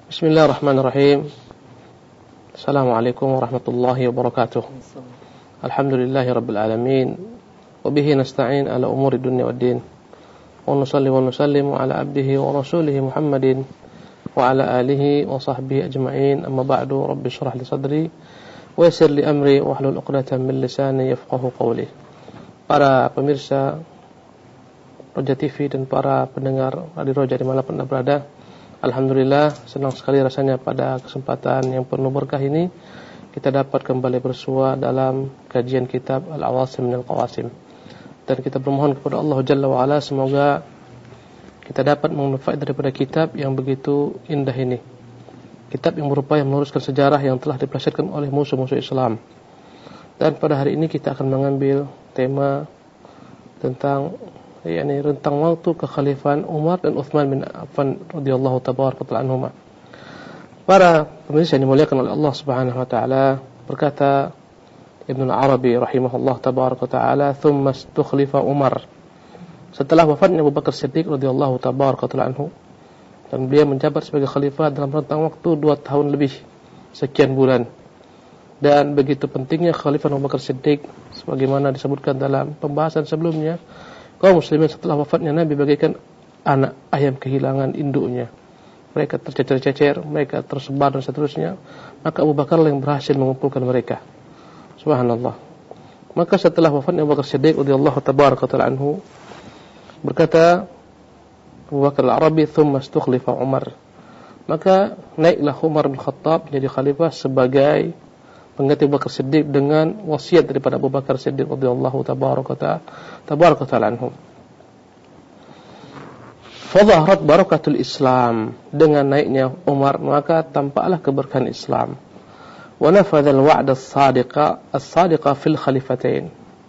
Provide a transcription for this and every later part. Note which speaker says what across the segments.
Speaker 1: Bismillahirrahmanirrahim. Assalamualaikum warahmatullahi wabarakatuh. Alhamdulillahi rabbil alamin. Wa bihi nasta'in ala umuri dunya waddin. Wa nusalli wa nusallimu ala abdihi wa rasulihi Muhammadin wa ala alihi wa sahbihi ajma'in. Amma ba'du, rabbi shrah li sadri wa yassir li amri wa hlul 'uqdatam min lisani yafqahu qawli. Para pemirsa Roja TV dan para pendengar Radio Roja dimanapun Anda berada, alhamdulillah, senang sekali rasanya pada kesempatan yang penuh berkah ini kita dapat kembali bersua dalam kajian kitab Al-Awasim minal Qawasim. Dan kita bermohon kepada Allah Jalla wa Ala semoga kita dapat memanfaat daripada kitab yang begitu indah ini. Kitab yang berupaya meluruskan sejarah yang telah dipelesetkan oleh musuh-musuh Islam. Dan pada hari ini kita akan mengambil tema tentang rentang waktu kekhalifahan Umar dan Uthman bin Affan radhiyallahu tabaraka ta'ala anhuma. Para pemirsa yang dimuliakan oleh Allah Subhanahu wa taala, berkata Ibnu Arabi rahimahullah tabaraka ta'ala, "Tsumma istukhlifa Umar." Setelah wafatnya Abu Bakar Siddiq radhiyallahu tabaraka ta'ala anhu, dan beliau menjabat sebagai khalifah dalam rentang waktu 2 tahun lebih sekian bulan. Dan begitu pentingnya khalifah Abu Bakar Siddiq sebagaimana disebutkan dalam pembahasan sebelumnya, kaum muslimin setelah wafatnya Nabi bagaikan anak ayam kehilangan induknya. Mereka tercecer-cecer, mereka tersebar dan seterusnya. Maka Abu Bakar yang berhasil mengumpulkan mereka. Subhanallah. Maka setelah wafatnya Abu Bakar Siddiq radhiyallahu tabaraka ta'ala anhu, berkata Abu Bakar Al-Arabi, "Tsumma istukhlifa Umar." Maka naiklah Umar bin Khattab menjadi khalifah sebagai pengganti Abu Bakar Siddiq dengan wasiat daripada Abu Bakar Siddiq radhiyallahu tabaraka ta'ala anhu. Fadhaharat barakatul Islam, dengan naiknya Umar maka tampaklah keberkahan Islam. Wa nafadha al-wa'd as-sadiqa fil khalifatain.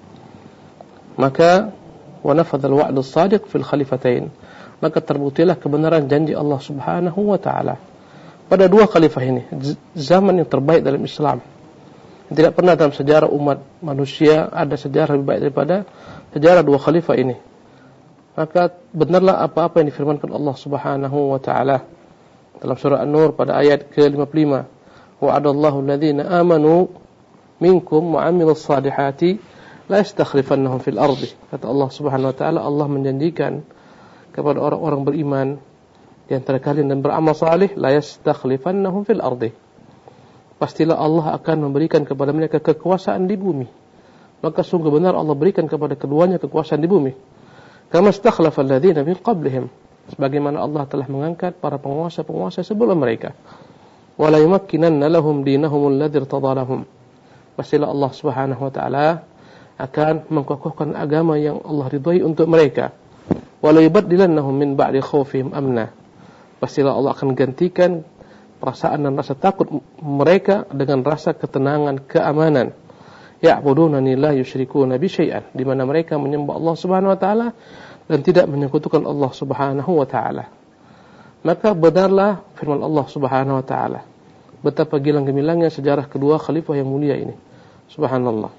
Speaker 1: Maka wa nafadha al-wa'd as-sadiq fil khalifatain. Maka terbuktilah kebenaran janji Allah Subhanahu wa taala pada dua khalifah ini, zaman yang terbaik dalam Islam. Tidak pernah dalam sejarah umat manusia ada sejarah lebih baik daripada sejarah dua khalifah ini. Maka benarlah apa-apa yang difirmankan Allah Subhanahu wa taala dalam surah An-Nur pada ayat ke-55. Wa'adallahu alladhina amanu minkum wa 'amilus salihati la yastakhlifannahum fil ardi. Kata Allah Subhanahu wa taala, Allah menjanjikan kepada orang-orang beriman di antara kalian dan beramal saleh, la yastakhlifannahum fil ardi. Pastilah Allah akan memberikan kepada mereka kekuasaan di bumi. Maka sungguh benar Allah berikan kepada keduanya kekuasaan di bumi. Kama istakhlafa alladhina min qablihim, sebagaimana Allah telah mengangkat para penguasa-penguasa sebelum mereka. Wa la yumakkinanna lahum dinahum alladhi irtada lahum. Pastilah Allah Subhanahu wa taala akan mengkokohkan agama yang Allah ridhai untuk mereka. Wa la yubaddilannahum min ba'di khaufihim amna. Pastilah Allah akan gantikan perasaan dan rasa takut mereka dengan rasa ketenangan, keamanan. Ya'budunani la yusyrikuna bi syai'an, di mana mereka menyembah Allah Subhanahu wa taala dan tidak menyekutukan Allah Subhanahu wa taala. Maka benarlah firman Allah Subhanahu wa taala. Betapa gilang gemilangnya sejarah kedua khalifah yang mulia ini. Subhanallah.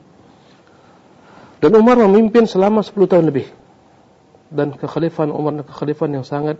Speaker 1: Dan Umar memimpin selama 10 tahun lebih. Dan kekhalifahan Umar kekhalifahan yang sangat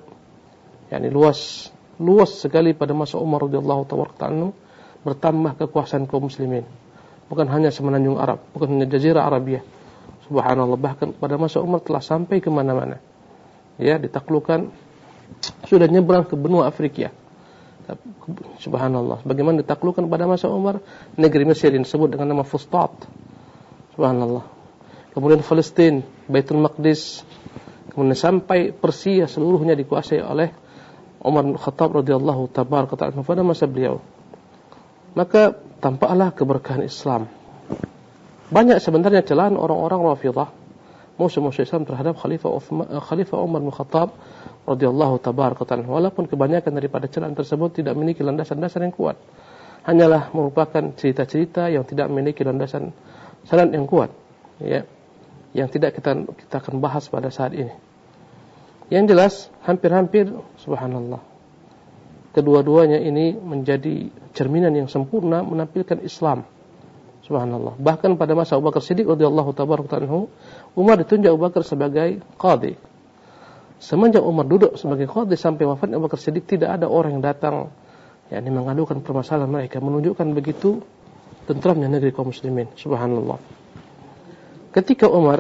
Speaker 1: luas sekali pada masa Umar radhiyallahu ta'ala, bertambah kekuasaan kaum muslimin. Bukan hanya semenanjung Arab, bukan hanya jazirah Arabia. Subhanallah, bahkan pada masa Umar telah sampai ke mana-mana. Ya, ditaklukkan, sudah nyebrang ke benua Afrika. Subhanallah, bagaimana ditaklukkan pada masa Umar negeri Mesir yang disebut dengan nama Fustat. Subhanallah. Kemudian Palestina, Baitul Maqdis, kemudian sampai Persia seluruhnya dikuasai oleh Umar bin Khattab radhiyallahu tabaraka ta'ala pada masa beliau. Maka tampaklah keberkahan Islam. Banyak sebenarnya celaan orang-orang Rafidhah, musuh-musuh Islam terhadap Khalifah Umar bin Khattab radhiyallahu tabaraka ta'ala. Walaupun kebanyakan daripada celaan tersebut tidak memiliki landasan-landasan yang kuat. Hanyalah merupakan cerita-cerita yang tidak memiliki landasan sanad yang kuat, ya. Yang tidak kita akan bahas pada saat ini. Yang jelas, hampir-hampir, subhanallah, kedua-duanya ini menjadi cerminan yang sempurna menampilkan Islam. Subhanallah. Bahkan pada masa Abu Bakar Siddiq radhiyallahu tabaraka anhu, Umar ditunjuk Abu Bakar sebagai qadhi. Semenjak Umar duduk sebagai qadhi sampai wafatnya Abu Bakar Siddiq, tidak ada orang yang datang mengadukan permasalahan mereka, menunjukkan begitu tentramnya negeri kaum muslimin. Subhanallah. Ketika Umar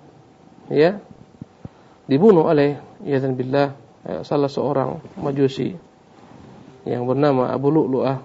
Speaker 1: dibunuh oleh billah salah seorang Majusi yang bernama Abu Lu'lu'ah,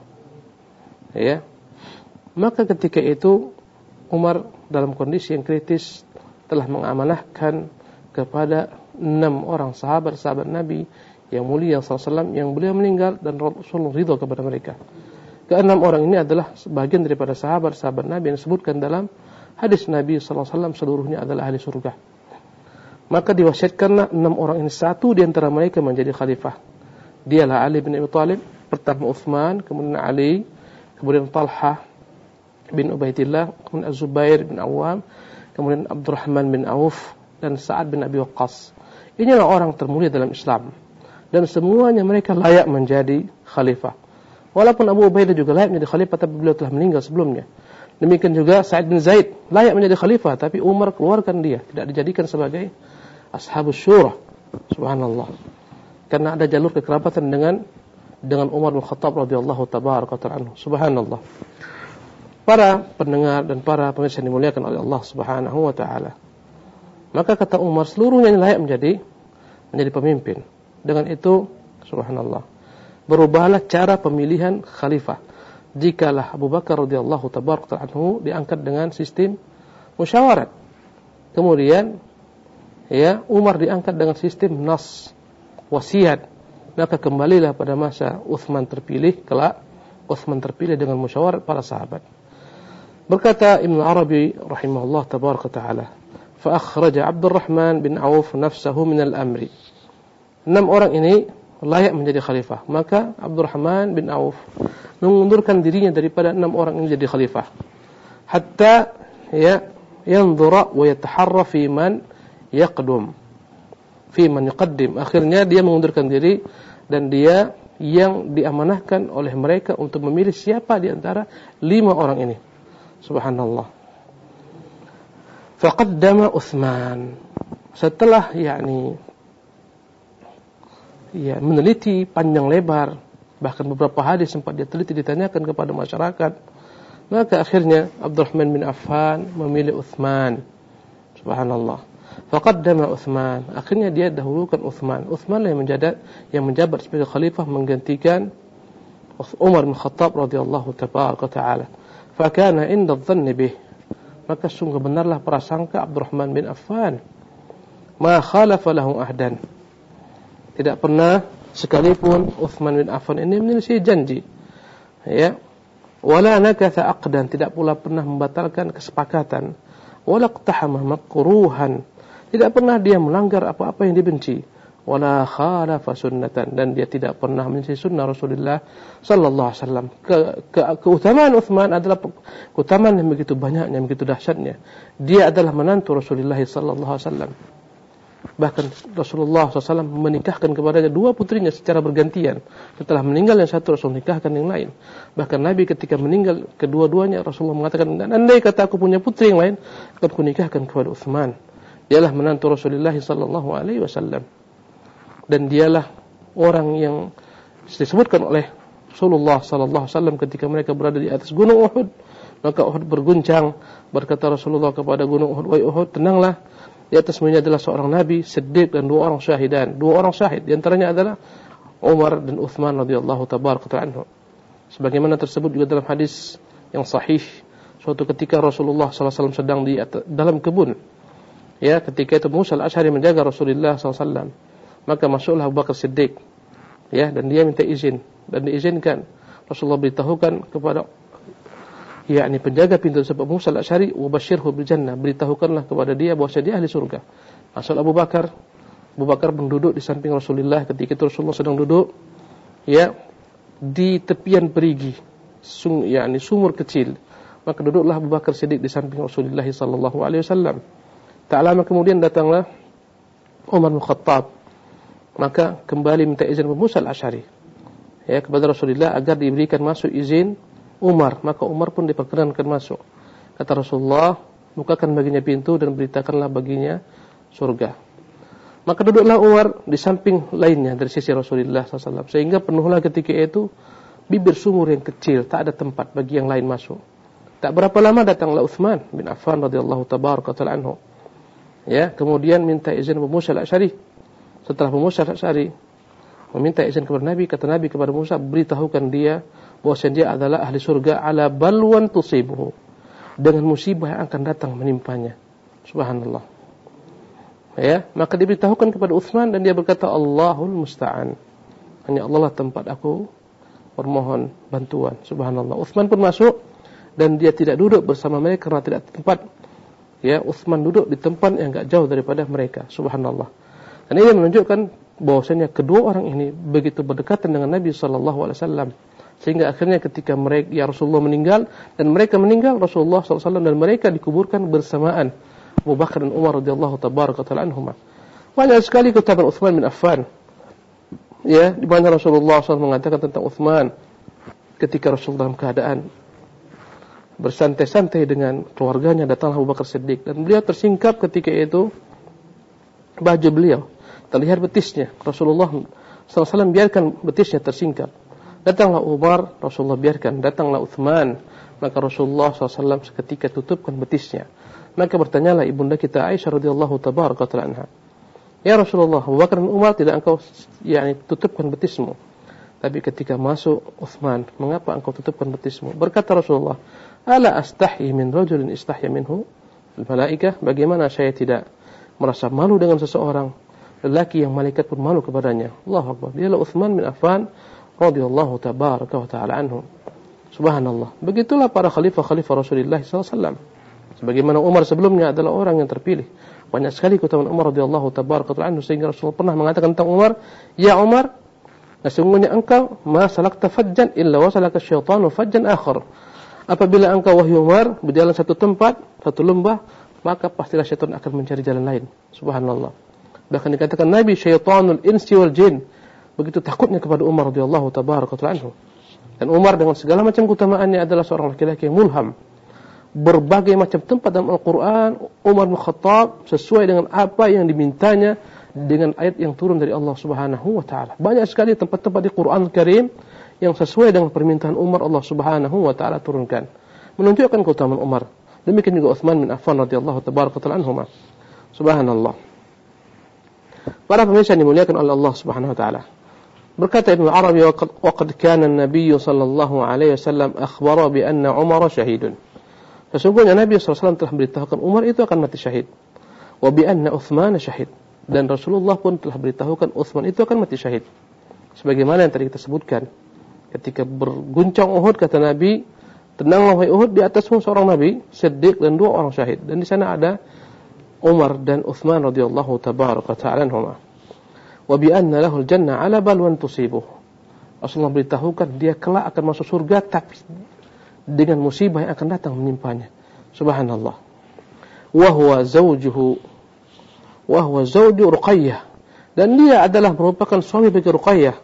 Speaker 1: maka ketika itu Umar dalam kondisi yang kritis telah mengamanahkan kepada 6 orang sahabat Nabi yang mulia SAW yang beliau meninggal dan Rasulullah ridha kepada mereka. Ke-6 orang ini adalah sebagian daripada sahabat Nabi yang disebutkan dalam hadis Nabi SAW seluruhnya adalah ahli surga. Maka diwasiatkanlah 6 orang ini, satu di antara mereka menjadi khalifah. Dialah Ali bin Abi Thalib, pertama Uthman, kemudian Ali, kemudian Talha bin Ubaidillah, kemudian Az-Zubair bin Awam, kemudian Abdurrahman bin Auf, dan Sa'ad bin Abi Waqqas. Inilah orang termulia dalam Islam, dan semuanya mereka layak menjadi khalifah. Walaupun Abu Ubaidah juga layak menjadi khalifah, tapi beliau telah meninggal sebelumnya. Demikian juga Sa'id bin Zaid layak menjadi khalifah, tapi Umar keluarkan dia, tidak dijadikan sebagai ashabus syura. Subhanallah. Karena ada jalur kekerabatan dengan Umar bin Khattab radhiyallahu tabaraka ta'ala anhu. Subhanallah. Para pendengar dan para pemirsa yang dimuliakan oleh Allah Subhanahu wa taala. Maka kata Umar, seluruhnya layak menjadi pemimpin. Dengan itu, subhanallah, berubahlah cara pemilihan khalifah. Jikalah Abu Bakar radhiyallahu tabaraka anhu diangkat dengan sistem musyawarat. Kemudian Umar diangkat dengan sistem nas, wasiat. Maka kembalilah pada masa Uthman terpilih, kelak Uthman terpilih dengan musyawarat para sahabat. Berkata Ibn Arabi rahimahullah tabaraka taala, فأخرج عبد الرحمن بن عوف نفسه من الأمر. 6 orang ini layak menjadi khalifah. Maka Abdurrahman bin Auf mengundurkan dirinya daripada 6 orang ini jadi khalifah. Hatta yanzura wa yataharra fi man yuqaddim. Akhirnya dia mengundurkan diri dan dia yang diamanahkan oleh mereka untuk memilih siapa di antara 5 orang ini. Subhanallah. Faqaddama Uthman. Setelah meneliti panjang lebar, bahkan beberapa hadis sempat dia teliti ditanyakan kepada masyarakat, maka akhirnya Abdurrahman bin Affan memilih Uthman. Subhanallah. Faqaddama Uthman. Akhirnya dia dahulukan Uthman. Uthman yang menjabat sebagai khalifah menggantikan Umar bin Khattab radhiyallahu tabaraka ta'ala. Fakana inda dhanni bih. Maka sungguh benarlah prasangka Abdurrahman bin Affan. Ma khalafa lahu ahdan. Tidak pernah sekalipun Uthman bin Affan ini menyelisih janji. Wala nakatha aqdan, tidak pula pernah membatalkan kesepakatan. Wala iqtahama makruhan, tidak pernah dia melanggar apa-apa yang dibenci. Wala khalafa sunnatan, dan dia tidak pernah menyelisih sunnah Rasulullah sallallahu alaihi wasallam. Keutamaan Uthman adalah keutamaan yang begitu banyaknya, begitu dahsyatnya. Dia adalah menantu Rasulullah sallallahu alaihi wasallam. Bahkan Rasulullah SAW menikahkan kepadanya 2 putrinya secara bergantian. Setelah meninggal yang satu, Rasul nikahkan yang lain. Bahkan Nabi ketika meninggal kedua-duanya, Rasulullah mengatakan, andai kata aku punya putri yang lain, akan aku nikahkan kepada Uthman. Dialah menantu Rasulullah SAW. Dan dialah orang yang disebutkan oleh Rasulullah SAW ketika mereka berada di atas gunung Uhud. Maka Uhud berguncang. Berkata Rasulullah kepada gunung Uhud, wahai Uhud, tenanglah. Di atasmu ini adalah seorang Nabi, Siddiq, dan 2 orang syahidan. 2 orang syahid, di antaranya adalah Umar dan Uthman radhiyallahu tabaraka anhu. Sebagaimana tersebut juga dalam hadis yang sahih, suatu ketika Rasulullah SAW sedang di dalam kebun. Ketika itu Musa al-Asy'ari menjaga Rasulullah SAW. Maka masuklah Abu Bakar Siddiq. Dan dia minta izin dan diizinkan. Rasulullah beritahukan kepada penjaga pintu tersebut, Musa al-Asy'ari, wa basyirhu bil jannah, beritahukanlah kepada dia bahwa dia ahli surga. Masuk Abu Bakar. Abu Bakar duduk di samping Rasulullah. Ketika itu Rasulullah sedang duduk di tepian perigi, sumur kecil. Maka duduklah Abu Bakar Siddiq di samping Rasulullah sallallahu alaihi wasallam. Tak lama kemudian datanglah Umar bin Khattab. Maka kembali minta izin Musa al-Asy'ari kepada Rasulullah agar diberikan masuk izin Umar. Maka Umar pun diperkenankan masuk. Kata Rasulullah, bukakan baginya pintu dan beritakanlah baginya surga. Maka duduklah Umar di samping lainnya dari sisi Rasulullah SAW. Sehingga penuhlah ketika itu bibir sumur yang kecil, tak ada tempat bagi yang lain masuk. Tak berapa lama datanglah Utsman bin Affan radhiyallahu tabaraka ta'ala anhu. Ya, kemudian minta izin Abu Musa al-Asy'ari. Setelah Abu Musa al-Asy'ari meminta izin kepada Nabi, kata Nabi kepada Musa, beritahukan dia bahwa dia adalah ahli surga ala balwan tusibuhu, dengan musibah yang akan datang menimpanya. Subhanallah. Ya, maka diberitahukan kepada Utsman dan dia berkata, Allahul musta'an. Hanya Allah lah tempat aku bermohon bantuan. Subhanallah. Utsman pun masuk dan dia tidak duduk bersama mereka karena tidak tempat. Ya, Utsman duduk di tempat yang enggak jauh daripada mereka. Subhanallah. Dan ini menunjukkan bahwasanya kedua orang ini begitu berdekatan dengan Nabi sallallahu alaihi wasallam sehingga akhirnya ketika mereka Rasulullah meninggal dan mereka meninggal, Rasulullah sallallahu alaihi wasallam dan mereka dikuburkan bersamaan. Abu Bakar dan Umar radhiyallahu tabaraka ta'ala anhuma. Banyak sekali keutamaan Utsman bin Affan. Ya, di mana Rasulullah SAW mengatakan tentang Utsman ketika Rasulullah dalam keadaan bersantai-santai dengan keluarganya, datanglah Abu Bakar Siddiq dan beliau tersingkap ketika itu baju beliau, terlihat betisnya. Rasulullah SAW biarkan betisnya tersingkap. Datanglah Umar, Rasulullah biarkan. Datanglah Utsman, maka Rasulullah SAW seketika tutupkan betisnya. Maka bertanyalah ibunda kita Aisyah radhiyallahu tabaraka ta'ala anha, ya Rasulullah, Abu Bakar dan Umar tidak engkau tutupkan betismu, tapi ketika masuk Utsman, mengapa engkau tutupkan betismu? Berkata Rasulullah, ala astahi min rajulin istahya minhu al-malaikah, bagaimana saya tidak merasa malu dengan seseorang lelaki yang malaikat pun malu kepadanya. Allahu Akbar. Dialah Utsman bin Affan radhiyallahu tabaraka wa ta'ala anhu. Subhanallah. Begitulah para khalifah-khalifah Rasulullah sallallahu alaihi wasallam. Sebagaimana Umar sebelumnya adalah orang yang terpilih. Banyak sekali keutamaan Umar radhiyallahu tabaraka anhu sehingga Rasulullah pernah mengatakan tentang Umar, "Ya Umar, sesungguhnya engkau ma salakta fajjan illa wasalaka syaitanu fajjan akhar." Apabila engkau wahai Umar berjalan satu tempat, satu lembah, maka pastilah syaitan akan mencari jalan lain. Subhanallah. Bahkan dikatakan Nabi syaitanul insi wal jin. Begitu takutnya kepada Umar radhiyallahu tabaraka anhu. Dan Umar dengan segala macam keutamaannya adalah seorang laki-laki yang mulham. Berbagai macam tempat dalam Al-Quran, Umar bin Khattab sesuai dengan apa yang dimintanya dengan ayat yang turun dari Allah Subhanahu wa Ta'ala. Banyak sekali tempat-tempat di Quran Al-Karim yang sesuai dengan permintaan Umar, Allah Subhanahu wa Ta'ala turunkan, menunjukkan keutamaan Umar. Demikian juga Utsman bin Affan radhiyallahu tabaraka anhuma. Subhanallah. Para pemirsa yang dimuliakan oleh Allah Subhanahu wa Ta'ala. Berkata Ibnu Arabi, wa qad kana an-nabiy sallallahu alaihi wasallam akhbara bi anna Umar syahidun. Sesungguhnya Nabi SAW telah beritahukan Umar itu akan mati syahid. Wa bi anna Utsman syahid. Dan Rasulullah pun telah beritahukan Utsman itu akan mati syahid. Sebagaimana yang tadi kita sebutkan. Ketika berguncang Uhud, kata Nabi, tenanglah wahai Uhud, di atasmu seorang Nabi, Siddiq dan 2 orang syahid. Dan di sana ada Umar dan Utsman radhiyallahu tabaraka ta'ala anhuma. Wa bi anna lahul jannah ala balwan tusibuh. Rasulullah beritahukan dia kelak akan masuk surga tapi dengan musibah yang akan datang menimpanya. Subhanallah. Wa huwa zawju Ruqayyah, dan dia adalah merupakan suami bagi Ruqayyah,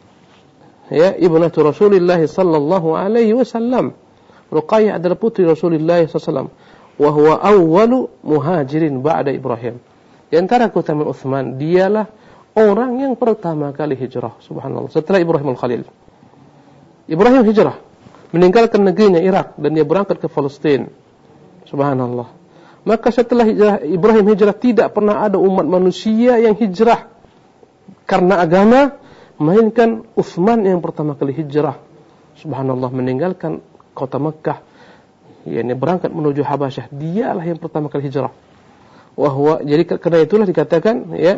Speaker 1: ya, ibnatu Rasulullah sallallahu alaihi wasallam. Ruqayyah adalah putri Rasulullah sallallahu alaihi wasallam. Wa huwa awwalu muhajirin ba'da Ibrahim. Di antara keutamaan Utsman, dialah orang yang pertama kali hijrah. Subhanallah. Setelah Ibrahim al-Khalil. Ibrahim hijrah, meninggalkan negerinya Irak dan dia berangkat ke Palestina. Subhanallah. Maka setelah Ibrahim hijrah, tidak pernah ada umat manusia yang hijrah karena agama melainkan Utsman yang pertama kali hijrah. Subhanallah, meninggalkan kota Mekah, yakni berangkat menuju Habasyah. Dialah yang pertama kali hijrah. Jadi karena itulah dikatakan, ya,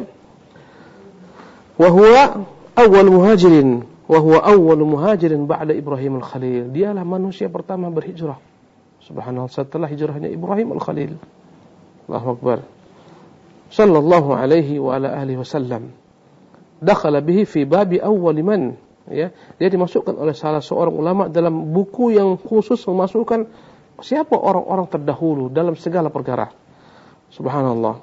Speaker 1: wa huwa awwal muhajirin wa huwa awwalu muhajirin ba'da Ibrahim al-Khalil. Dialah manusia pertama berhijrah. Subhanallah, setelah hijrahnya Ibrahim al-Khalil. Allahu Akbar. Sallallahu alaihi wa ala alihi wasallam. Dakhala bihi fi babi awwal man. Ya, dia dimasukkan oleh salah seorang ulama dalam buku yang khusus memasukkan siapa orang-orang terdahulu dalam segala perkara. Subhanallah.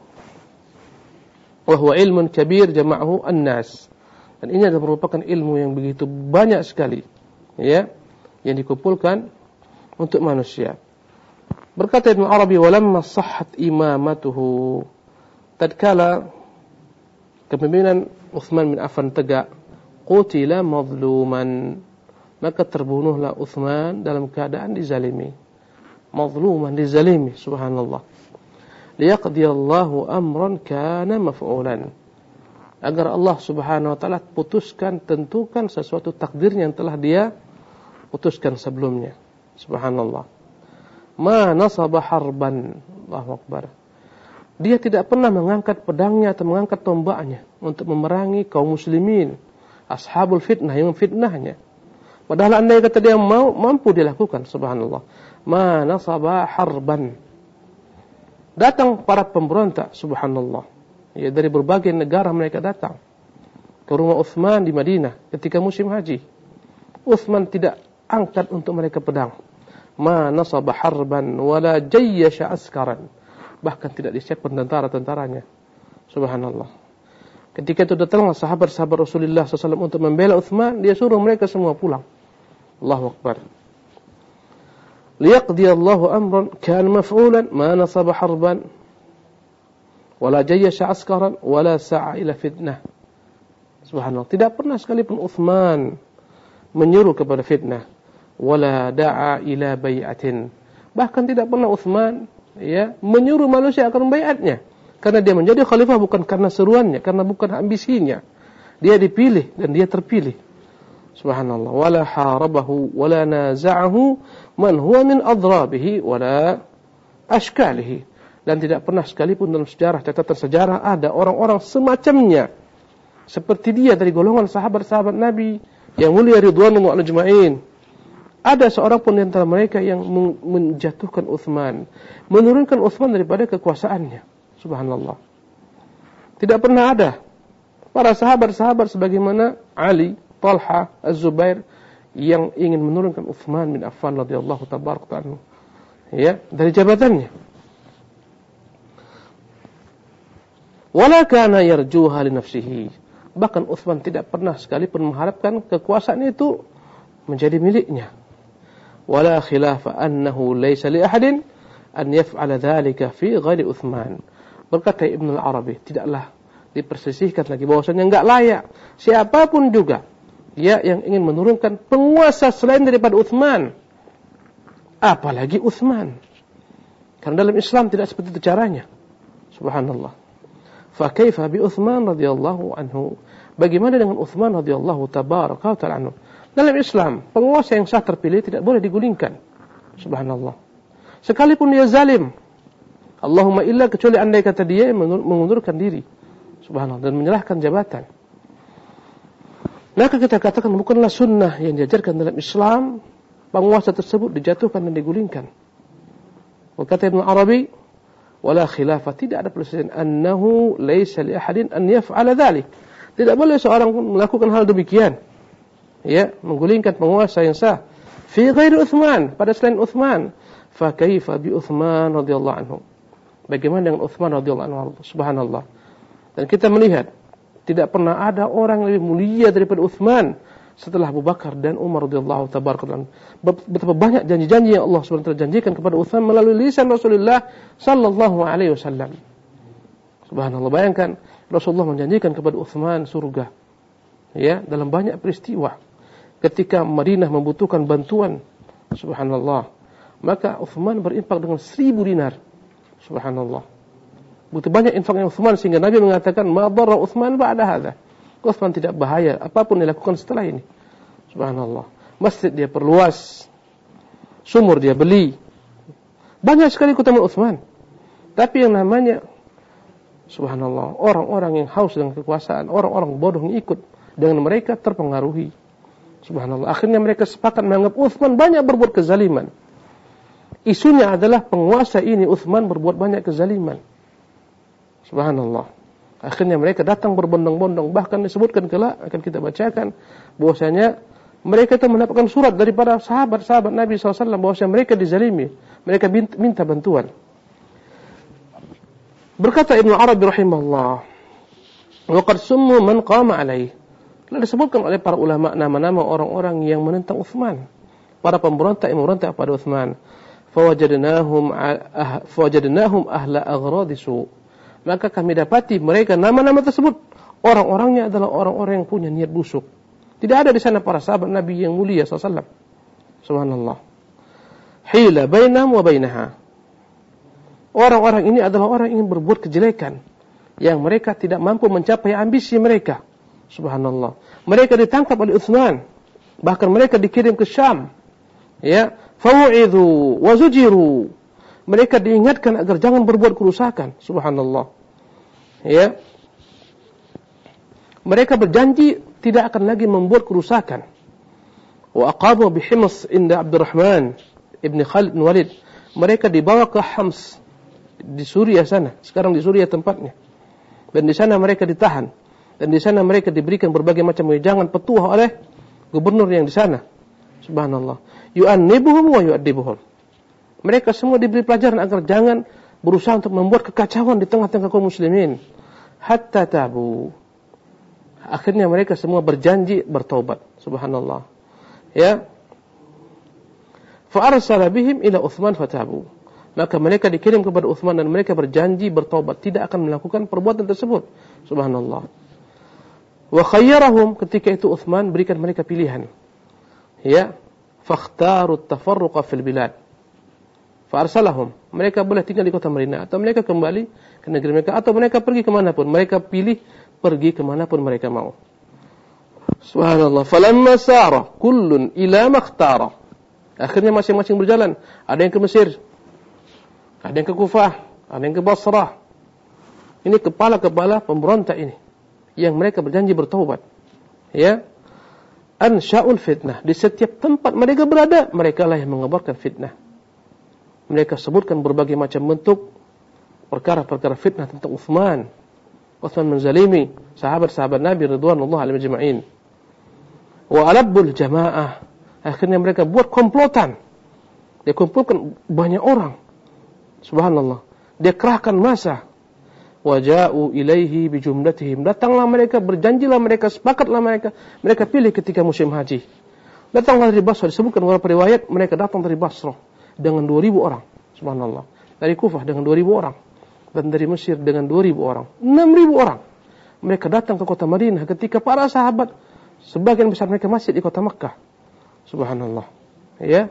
Speaker 1: Wa huwa ilmun kabir jama'ahu an-nas. Dan ini adalah merupakan ilmu yang begitu banyak sekali, ya, yang dikumpulkan untuk manusia. Berkata Ibnu Arabi, walamma sahhat imamatuhu, tatkala kepemimpinan Utsman bin Affan tegak, qutila mazluman, maka terbunuhlah Utsman dalam keadaan dizalimi. Mazluman, dizalimi, subhanallah. Liyaqdiyallahu amran kana maf'ulan, agar Allah subhanahu wa ta'ala putuskan, tentukan sesuatu takdirnya yang telah dia putuskan sebelumnya. Subhanallah. Ma nasaba harban, Allahu akbar. Dia tidak pernah mengangkat pedangnya atau mengangkat tombaknya untuk memerangi kaum muslimin, ashabul fitnah, yang fitnahnya. Padahal andai kata dia mampu dilakukan, subhanallah. Ma nasaba harban. Datang para pemberontak, subhanallah. Ya, dari berbagai negara mereka datang ke rumah Utsman di Madinah ketika musim haji. Utsman tidak angkat untuk mereka pedang. Ma nasaba harban wala jayyasha askaran. Bahkan tidak disiapkan tentara-tentaranya. Subhanallah. Ketika itu datanglah sahabat-sahabat Rasulullah SAW untuk membela Utsman, dia suruh mereka semua pulang. Allahu akbar. Liyaqdiyallahu amran kana maf'ulan ma nasaba harban wala jayyasha askaran wala sa'a ila fitnah. Subhanallah. Tidak pernah sekalipun Utsman menyuruh kepada fitnah, wala da'a ila bai'atin. Bahkan tidak pernah Utsman menyuruh manusia akan membaiatnya, karena dia menjadi khalifah bukan karena seruannya, karena bukan ambisinya. Dia dipilih dan dia terpilih. Subhanallah. Wala harabahu wala naza'ahu man huwa min adrabihi wala ashkalihi. Dan tidak pernah sekalipun dalam sejarah, catatan sejarah, ada orang-orang semacamnya seperti dia dari golongan sahabat-sahabat Nabi yang mulia ridwanullah ajma'in. Ada seorang pun di antara mereka yang menjatuhkan Utsman, menurunkan Utsman daripada kekuasaannya. Subhanallah. Tidak pernah ada para sahabat-sahabat sebagaimana Ali, Talha, Az-Zubair yang ingin menurunkan Utsman bin Affan radhiyallahu tabaraka anhu dari jabatannya. Wala kana yarjuha li nafsihi. Bahkan Utsman tidak pernah sekalipun mengharapkan kekuasaan itu menjadi miliknya. Wala khilafa annahu laysa li ahadin an yaf'ala dhalika fi ghairi Utsman. Berkata Ibnu al-Arabi, tidaklah dipersisihkan lagi bahwasanya enggak layak siapapun juga yang ingin menurunkan penguasa selain daripada Utsman, apalagi Utsman. Karena dalam Islam tidak seperti itu caranya. Subhanallah. Fa kaifa bi Utsman radhiyallahu anhu? Bagaimana dengan Utsman radhiyallahu tabaraka ta'ala anhu? Dalam Islam, penguasa yang sah terpilih tidak boleh digulingkan. Subhanallah. Sekalipun dia zalim, Allahumma illa, kecuali andai kata dia mengundurkan diri, subhanallah, dan menyerahkan jabatan. Maka kita katakan bukanlah sunnah yang diajarkan dalam Islam penguasa tersebut dijatuhkan dan digulingkan. Kata Ibnu Arabi, wala khilafah, tidak ada perselisihan, annahu laysa li ahadin an yaf'ala dhalik. Tidak boleh seorang melakukan hal demikian, menggulingkan penguasa yang sah fi ghairi Utsman, pada selain Utsman. Fa kaifa bi Utsman radhiyallahu anhu? Bagaimana dengan Utsman radhiyallahu anhu? Subhanallah. Dan kita melihat tidak pernah ada orang yang lebih mulia daripada Utsman setelah Abu Bakar dan Umar radhiyallahu tabaraka. Betapa banyak janji-janji yang Allah Subhanahu wa taala janjikan kepada Utsman melalui lisan Rasulullah sallallahu alaihi wasallam. Subhanallah, bayangkan Rasulullah menjanjikan kepada Utsman surga. Dalam banyak peristiwa. Ketika Madinah membutuhkan bantuan, subhanallah, maka Utsman berinfak dengan 1000 dinar. Subhanallah. Butuh banyak infaknya Utsman sehingga Nabi mengatakan, ma dharra Utsman ba'da hadza. Utsman tidak bahaya apapun dilakukan setelah ini. Subhanallah. Masjid dia perluas, sumur dia beli. Banyak sekali keutamaan Utsman. Tapi yang namanya, subhanallah, orang-orang yang haus dengan kekuasaan, orang-orang bodoh yang ikut dengan mereka terpengaruhi. Subhanallah. Akhirnya mereka sepakat menganggap Utsman banyak berbuat kezaliman. Isunya adalah penguasa ini Utsman berbuat banyak kezaliman. Subhanallah. Akhirnya mereka datang berbondong-bondong, bahkan disebutkan kelak akan kita bacakan bahwasanya mereka itu mendapatkan surat daripada sahabat-sahabat Nabi SAW bahwasanya mereka dizalimi, mereka minta bantuan. Berkata Ibnu Arabi rahimahullah, wa qad summu man qama alaih. Telah disebutkan oleh para ulama nama-nama orang-orang yang menentang Utsman, para pemberontak yang memberontak pada Utsman. Fawajadnahum ahla aghradisu. Maka kami dapati mereka nama-nama tersebut Orang-orangnya adalah orang-orang yang punya niat busuk. Tidak ada di sana para sahabat Nabi yang mulia SAW. Subhanallah. Hila bainahum wa bainaha. Orang-orang ini adalah orang yang berbuat kejelekan, yang mereka tidak mampu mencapai ambisi mereka. Subhanallah. Mereka ditangkap oleh Utsman, bahkan mereka dikirim ke Syam. Ya, fawu'idhu wa zujiru. Mereka diingatkan agar jangan berbuat kerusakan. Subhanallah. Ya. Mereka berjanji tidak akan lagi membuat kerusakan. Wa aqamu bi Hims inda Abdurrahman ibn Khalid bin Walid. Mereka dibawa ke Hims di Suriah sana. Sekarang di Suriah tempatnya. Dan di sana mereka ditahan. Dan di sana mereka diberikan berbagai macam wejangan petuah oleh gubernur yang di sana. Subhanallah. Yu'annibuhum wa yu'addibuhum. Mereka semua diberi pelajaran agar jangan berusaha untuk membuat kekacauan di tengah-tengah kaum muslimin. Hatta tabu. Akhirnya mereka semua berjanji bertaubat. Subhanallah. Ya. Fa arsala bihim ila Utsman fatabu. Maka mereka dikirim kepada Utsman dan mereka berjanji bertaubat, tidak akan melakukan perbuatan tersebut. Subhanallah. Wa khayyarahum, ketika itu Utsman berikan mereka pilihan. Ya. Fakhtaru at-tafarruqa fil bilad. Fa arsalahum. Mereka boleh tinggal di kota Madinah atau mereka kembali ke negeri mereka atau mereka pergi kemanapun. Mereka pilih pergi kemanapun mereka mau. Subhanallah. Falamma sara kullun ila makhtara. Akhirnya masing-masing berjalan. Ada yang ke Mesir, ada yang ke Kufah, ada yang ke Basrah. Ini kepala-kepala pemberontak ini yang mereka berjanji bertaubat. Ya. Ansya'ul fitnah. Di setiap tempat mereka berada, mereka lah yang mengabarkan fitnah. Mereka sebutkan berbagai macam bentuk perkara-perkara fitnah tentang Utsman menzalimi sahabat-sahabat Nabi radhiyallahu alaihim ajma'in. Wa alabbul jamaah. Akhirnya mereka buat komplotan. Dia kumpulkan banyak orang. Subhanallah. Dia kerahkan massa. Wa ja'u ilaihi bi jumlatihim. Datanglah mereka, berjanjilah mereka, sepakatlah mereka. Mereka pilih ketika musim haji. Datanglah dari Basrah, disebutkan beberapa riwayat mereka datang dari Basrah dengan 2.000 orang. Subhanallah. Dari Kufah dengan 2.000 orang. Dan dari Mesir dengan 2.000 orang. 6.000 orang. Mereka datang ke kota Madinah ketika para sahabat sebagian besar mereka masih di kota Makkah. Subhanallah. Ya.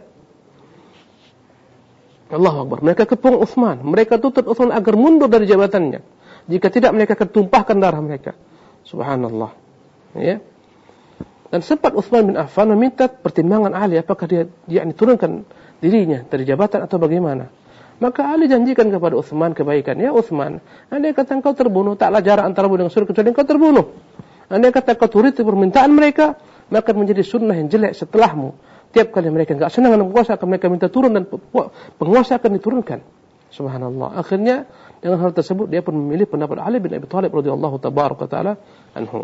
Speaker 1: Allahu Akbar. Mereka kepung Utsman. Mereka tuntut Utsman agar mundur dari jabatannya. Jika tidak mereka akan tumpahkan darah mereka. Subhanallah. Ya. Dan sempat Utsman bin Affan meminta pertimbangan Ali apakah dia turunkan dirinya dari jabatan atau bagaimana. Maka Ali janjikan kepada Utsman kebaikan. Ya Utsman, andai kata engkau terbunuh, taklah jarak antaramu dengan surga kecuali engkau terbunuh. Andai kata engkau turuti permintaan mereka, maka menjadi sunnah yang jelek setelahmu. Tiap kali mereka enggak senang dengan penguasa, akan mereka minta turun dan penguasa akan diturunkan. Subhanallah. Akhirnya dengan hal tersebut dia pun memilih pendapat Ali bin Abi Thalib radhiyallahu taala anhu.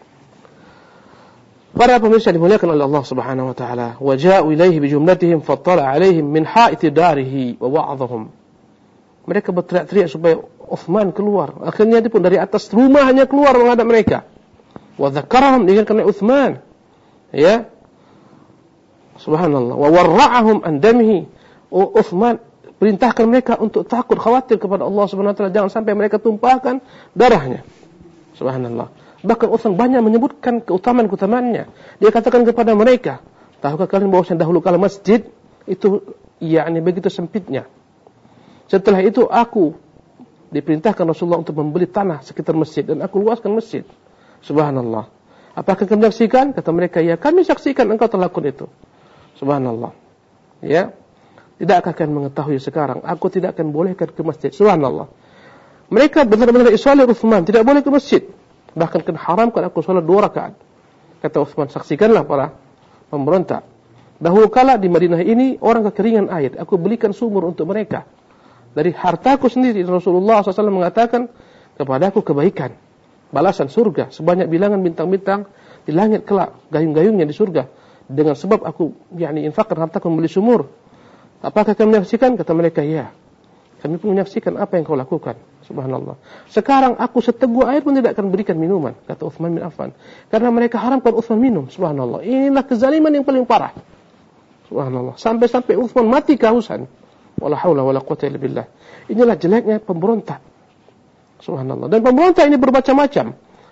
Speaker 1: Para pemirsa dimuliakan oleh Allah Subhanahu wa taala, wa ja'u ilaihi bi jumlatihim fattala 'alaihim min ha'iti darihi wa wa'adhahum. Mereka berteriak-teriak supaya Utsman keluar. Akhirnya dia pun dari atas rumahnya keluar menghadap mereka. Wa dzakarahum, diingatkan oleh Utsman. Ya. Subhanallah. Wa warra'ahum an damihi. Utsman perintahkan mereka untuk takut, khawatir kepada Allah Subhanahu wa taala, jangan sampai mereka tumpahkan darahnya. Subhanallah. Bahkan Utsman banyak menyebutkan keutamaan-keutamaannya. Dia katakan kepada mereka, tahukah kalian bahwa dahulu kala masjid itu begitu sempitnya. Setelah itu aku diperintahkan Rasulullah untuk membeli tanah sekitar masjid dan aku luaskan masjid. Subhanallah. Apakah kalian saksikan? Kata mereka, ya kami saksikan engkau telah lakukan itu. Subhanallah. Ya. Tidakkah kalian mengetahui sekarang aku tidak akan bolehkan ke masjid? Subhanallah. Mereka benar-benar isolir Utsman, tidak boleh ke masjid. Bahkan kena haramkan aku salat 2 rakaat. Kata Utsman, saksikanlah para pemberontak. Dahulu kala di Madinah ini orang kekeringan air, aku belikan sumur untuk mereka. Dari hartaku sendiri. Rasulullah SAW mengatakan kepadaku kebaikan, balasan surga sebanyak bilangan bintang-bintang di langit kelak, gayung-gayungnya di surga. Dengan sebab aku infakkan hartaku membeli sumur. Apakah kami menyaksikan? Kata mereka, ya. Kami pun menyaksikan apa yang kau lakukan. Subhanallah. Sekarang aku seteguk air pun tidak akan berikan minuman, kata Utsman bin Affan. Karena mereka haramkan Utsman minum. Subhanallah. Inilah kezaliman yang paling parah. Subhanallah. Sampai-sampai Utsman mati kehausan. Wala haula wala quwwata illa billah. Inilah jeleknya pemberontak. Subhanallah. Dan pemberontak ini bermacam-macam.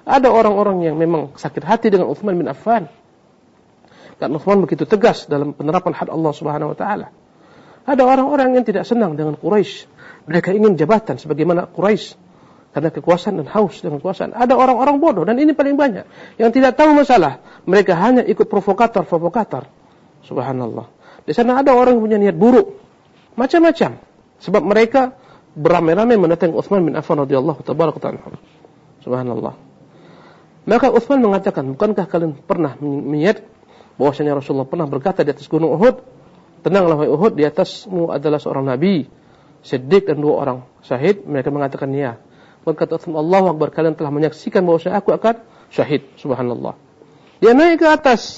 Speaker 1: Ada orang-orang yang memang sakit hati dengan Utsman bin Affan. Karena Utsman begitu tegas dalam penerapan had Allah Subhanahu wa taala. Ada orang-orang yang tidak senang dengan Quraisy. Mereka ingin jabatan sebagaimana Quraisy karena kekuasaan dan haus dengan kekuasaan. Ada orang-orang bodoh dan ini paling banyak yang tidak tahu masalah. Mereka hanya ikut provokator. Subhanallah. Di sana ada orang yang punya niat buruk. Macam-macam. Sebab mereka beramai-ramai mendatangi Utsman bin Affan radhiyallahu taala. Subhanallah. Maka Utsman mengatakan, bukankah kalian pernah melihat bahwasanya Rasulullah pernah berkata di atas gunung Uhud, tenanglah wahai Uhud, di atasmu adalah seorang nabi, siddiq dan 2 orang syahid. Mereka mengatakan ya. Berkata Utsman, Allahu Akbar, kalian telah menyaksikan bahwasanya aku akan syahid. Subhanallah. Dia naik ke atas.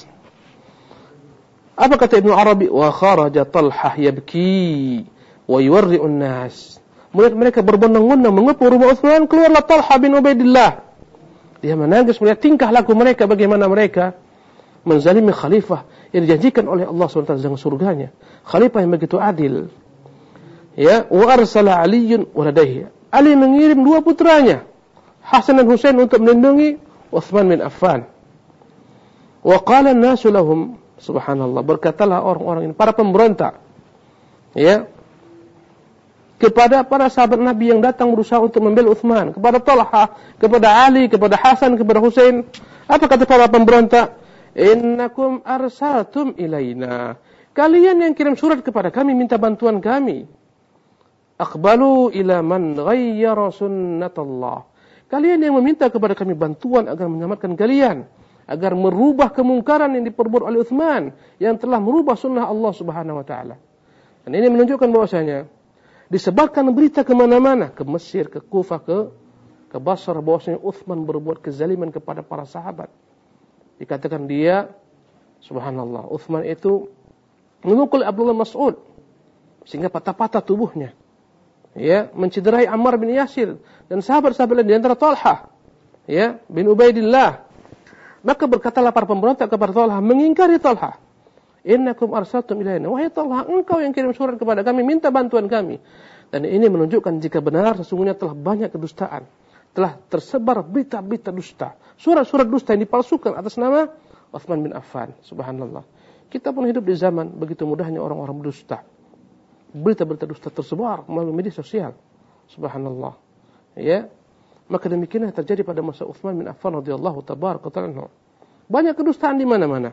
Speaker 1: Apa kata Ibnu Arabi? Wa kharaja Talhah yabki wa yuwarri'un nas. Melihat mereka berbondong-bondong mengepung rumah Utsman, keluarlah Talhah bin Ubaidillah. Dia menangis melihat tingkah laku mereka, bagaimana mereka menzalimi khalifah yang dijanjikan oleh Allah SWT dengan surganya. Khalifah yang begitu adil. Ya, wa arsala Aliyyun waladaihi. Ali mengirim 2 putranya, Hasan dan Husain, untuk melindungi Utsman bin Affan. Wa qala an-nasu lahum, subhanallah, berkatalah orang-orang ini, para pemberontak, ya, kepada para sahabat Nabi yang datang berusaha untuk membela Utsman, kepada Talha, kepada Ali, kepada Hasan, kepada Husain. Apa kata para pemberontak? Innakum arsaltum ilaina. Kalian yang kirim surat kepada kami minta bantuan kami. Aqbalu ila man ghayyara sunnatallah. Kalian yang meminta kepada kami bantuan agar menyelamatkan kalian, agar merubah kemungkaran yang diperbuat oleh Utsman yang telah merubah sunnah Allah Subhanahu wa taala. Dan ini menunjukkan bahwasanya disebarkan berita kemana-mana, ke Mesir, ke Kufah, ke Basra, bahwasanya Utsman berbuat kezaliman kepada para sahabat. Dikatakan dia, subhanallah, Utsman itu memukul Abdullah Mas'ud sehingga patah-patah tubuhnya. Ya, mencederai Ammar bin Yasir dan sahabat-sahabat lain di antara Talha, ya, bin Ubaidillah. Maka berkatalah para pemberontak kepada Talha, mengingkari Talha. Innakum arsaltum ilaina. Wahai Talha, engkau yang kirim surat kepada kami, minta bantuan kami. Dan ini menunjukkan jika benar sesungguhnya telah banyak kedustaan. Telah tersebar berita-berita dusta. Surat-surat dusta yang dipalsukan atas nama Utsman bin Affan. Subhanallah. Kita pun hidup di zaman begitu mudahnya orang-orang berdusta. Berita-berita dusta tersebar melalui media sosial. Subhanallah. Ya. Maka demikianlah terjadi pada masa Utsman bin Affan radhiyallahu taala. Banyak kedustaan di mana-mana.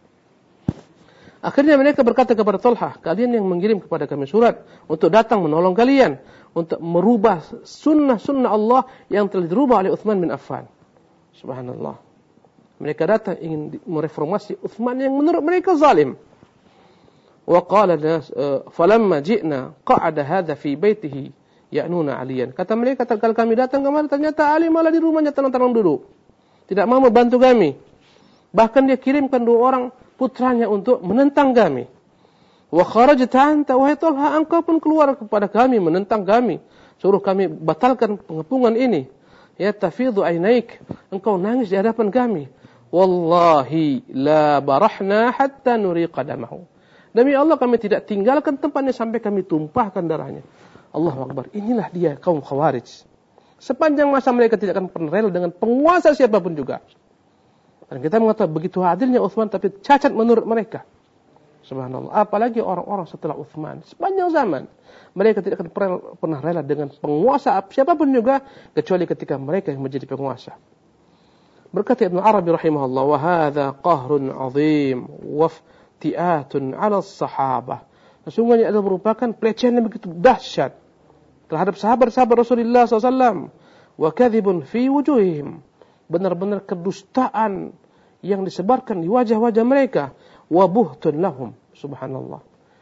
Speaker 1: Akhirnya mereka berkata kepada Talha, kalian yang mengirim kepada kami surat untuk datang menolong kalian, untuk merubah sunnah-sunnah Allah yang telah dirubah oleh Utsman bin Affan. Subhanallah. Mereka datang ingin mereformasi Utsman yang menurut mereka zalim. Wa qala nas falamma ji'na qa'ada hadha fi baitihi ya'nuna Aliyan. Kata mereka, tatkala kami datang kemari, ternyata Ali malah di rumahnya tenang-tenang duduk. Tidak mau membantu kami. Bahkan dia kirimkan 2 orang putranya untuk menentang kami. Wa kharajta anta, wahai Talha, engkau pun keluar kepada kami, menentang kami, suruh kami batalkan pengepungan ini. Ya tafidhu ainaik, engkau nangis di hadapan kami. Wallahi la barahna hatta nuri qadamahu. Demi Allah kami tidak tinggalkan tempatnya sampai kami tumpahkan darahnya. Allahu Akbar. Inilah dia kaum Khawarij. Sepanjang masa mereka tidak akan pernah rela dengan penguasa siapapun juga. Dan kita mengatakan begitu adilnya Utsman, tapi cacat menurut mereka. Subhanallah. Apalagi orang-orang setelah Utsman. Sepanjang zaman. Mereka tidak akan pernah rela dengan penguasa siapapun juga, kecuali ketika mereka yang menjadi penguasa. Berkata Ibnu Arabi rahimahullah, wa hadza qahrun 'azim wa ifti'atun 'ala as-sahabah. Sesungguhnya adalah merupakan pelecehan yang begitu dahsyat terhadap sahabat-sahabat Rasulullah SAW. Wa kadhibun fi wujuhihim. Benar-benar kedustaan yang disebarkan di wajah-wajah mereka. Wa buhtun lahum. Subhanallah.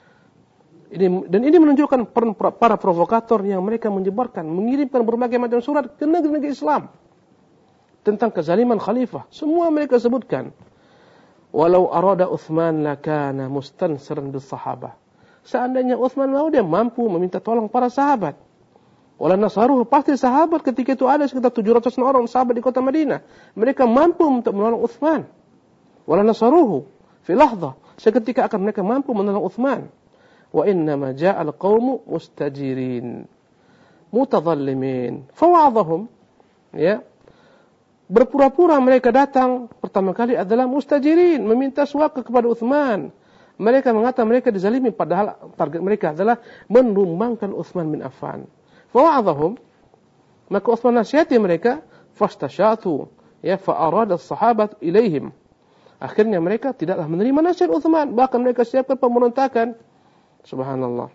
Speaker 1: Dan ini menunjukkan para provokator yang mereka menyebarkan, mengirimkan berbagai macam surat ke negeri-negeri Islam tentang kezaliman khalifah. Semua mereka sebutkan. Walau arada Utsman lakana mustansiran bis sahabah. Seandainya Utsman mau, dia mampu meminta tolong para sahabat. Wala nasaruhu, pasti sahabat ketika itu ada sekitar 700 orang sahabat di kota Madinah. Mereka mampu untuk menolong Utsman. Wala nasaruhu fi lahdhah, seketika akan mereka mampu menolong Utsman. Wa innama ja'al qaumu mustajirin mutadhallimin fawa'adhahum, ya. Berpura-pura mereka datang pertama kali adalah mustajirin, meminta suaka kepada Utsman. Mereka mengatakan mereka dizalimi, padahal target mereka adalah menumbangkan Utsman bin Affan. Fawa'adhahum, maka Utsman nasihati mereka, fastasyatu, fa'arada as-sahabat ilaihim. Akhirnya mereka tidaklah menerima nasihat Utsman, bahkan mereka siapkan pemberontakan. Subhanallah.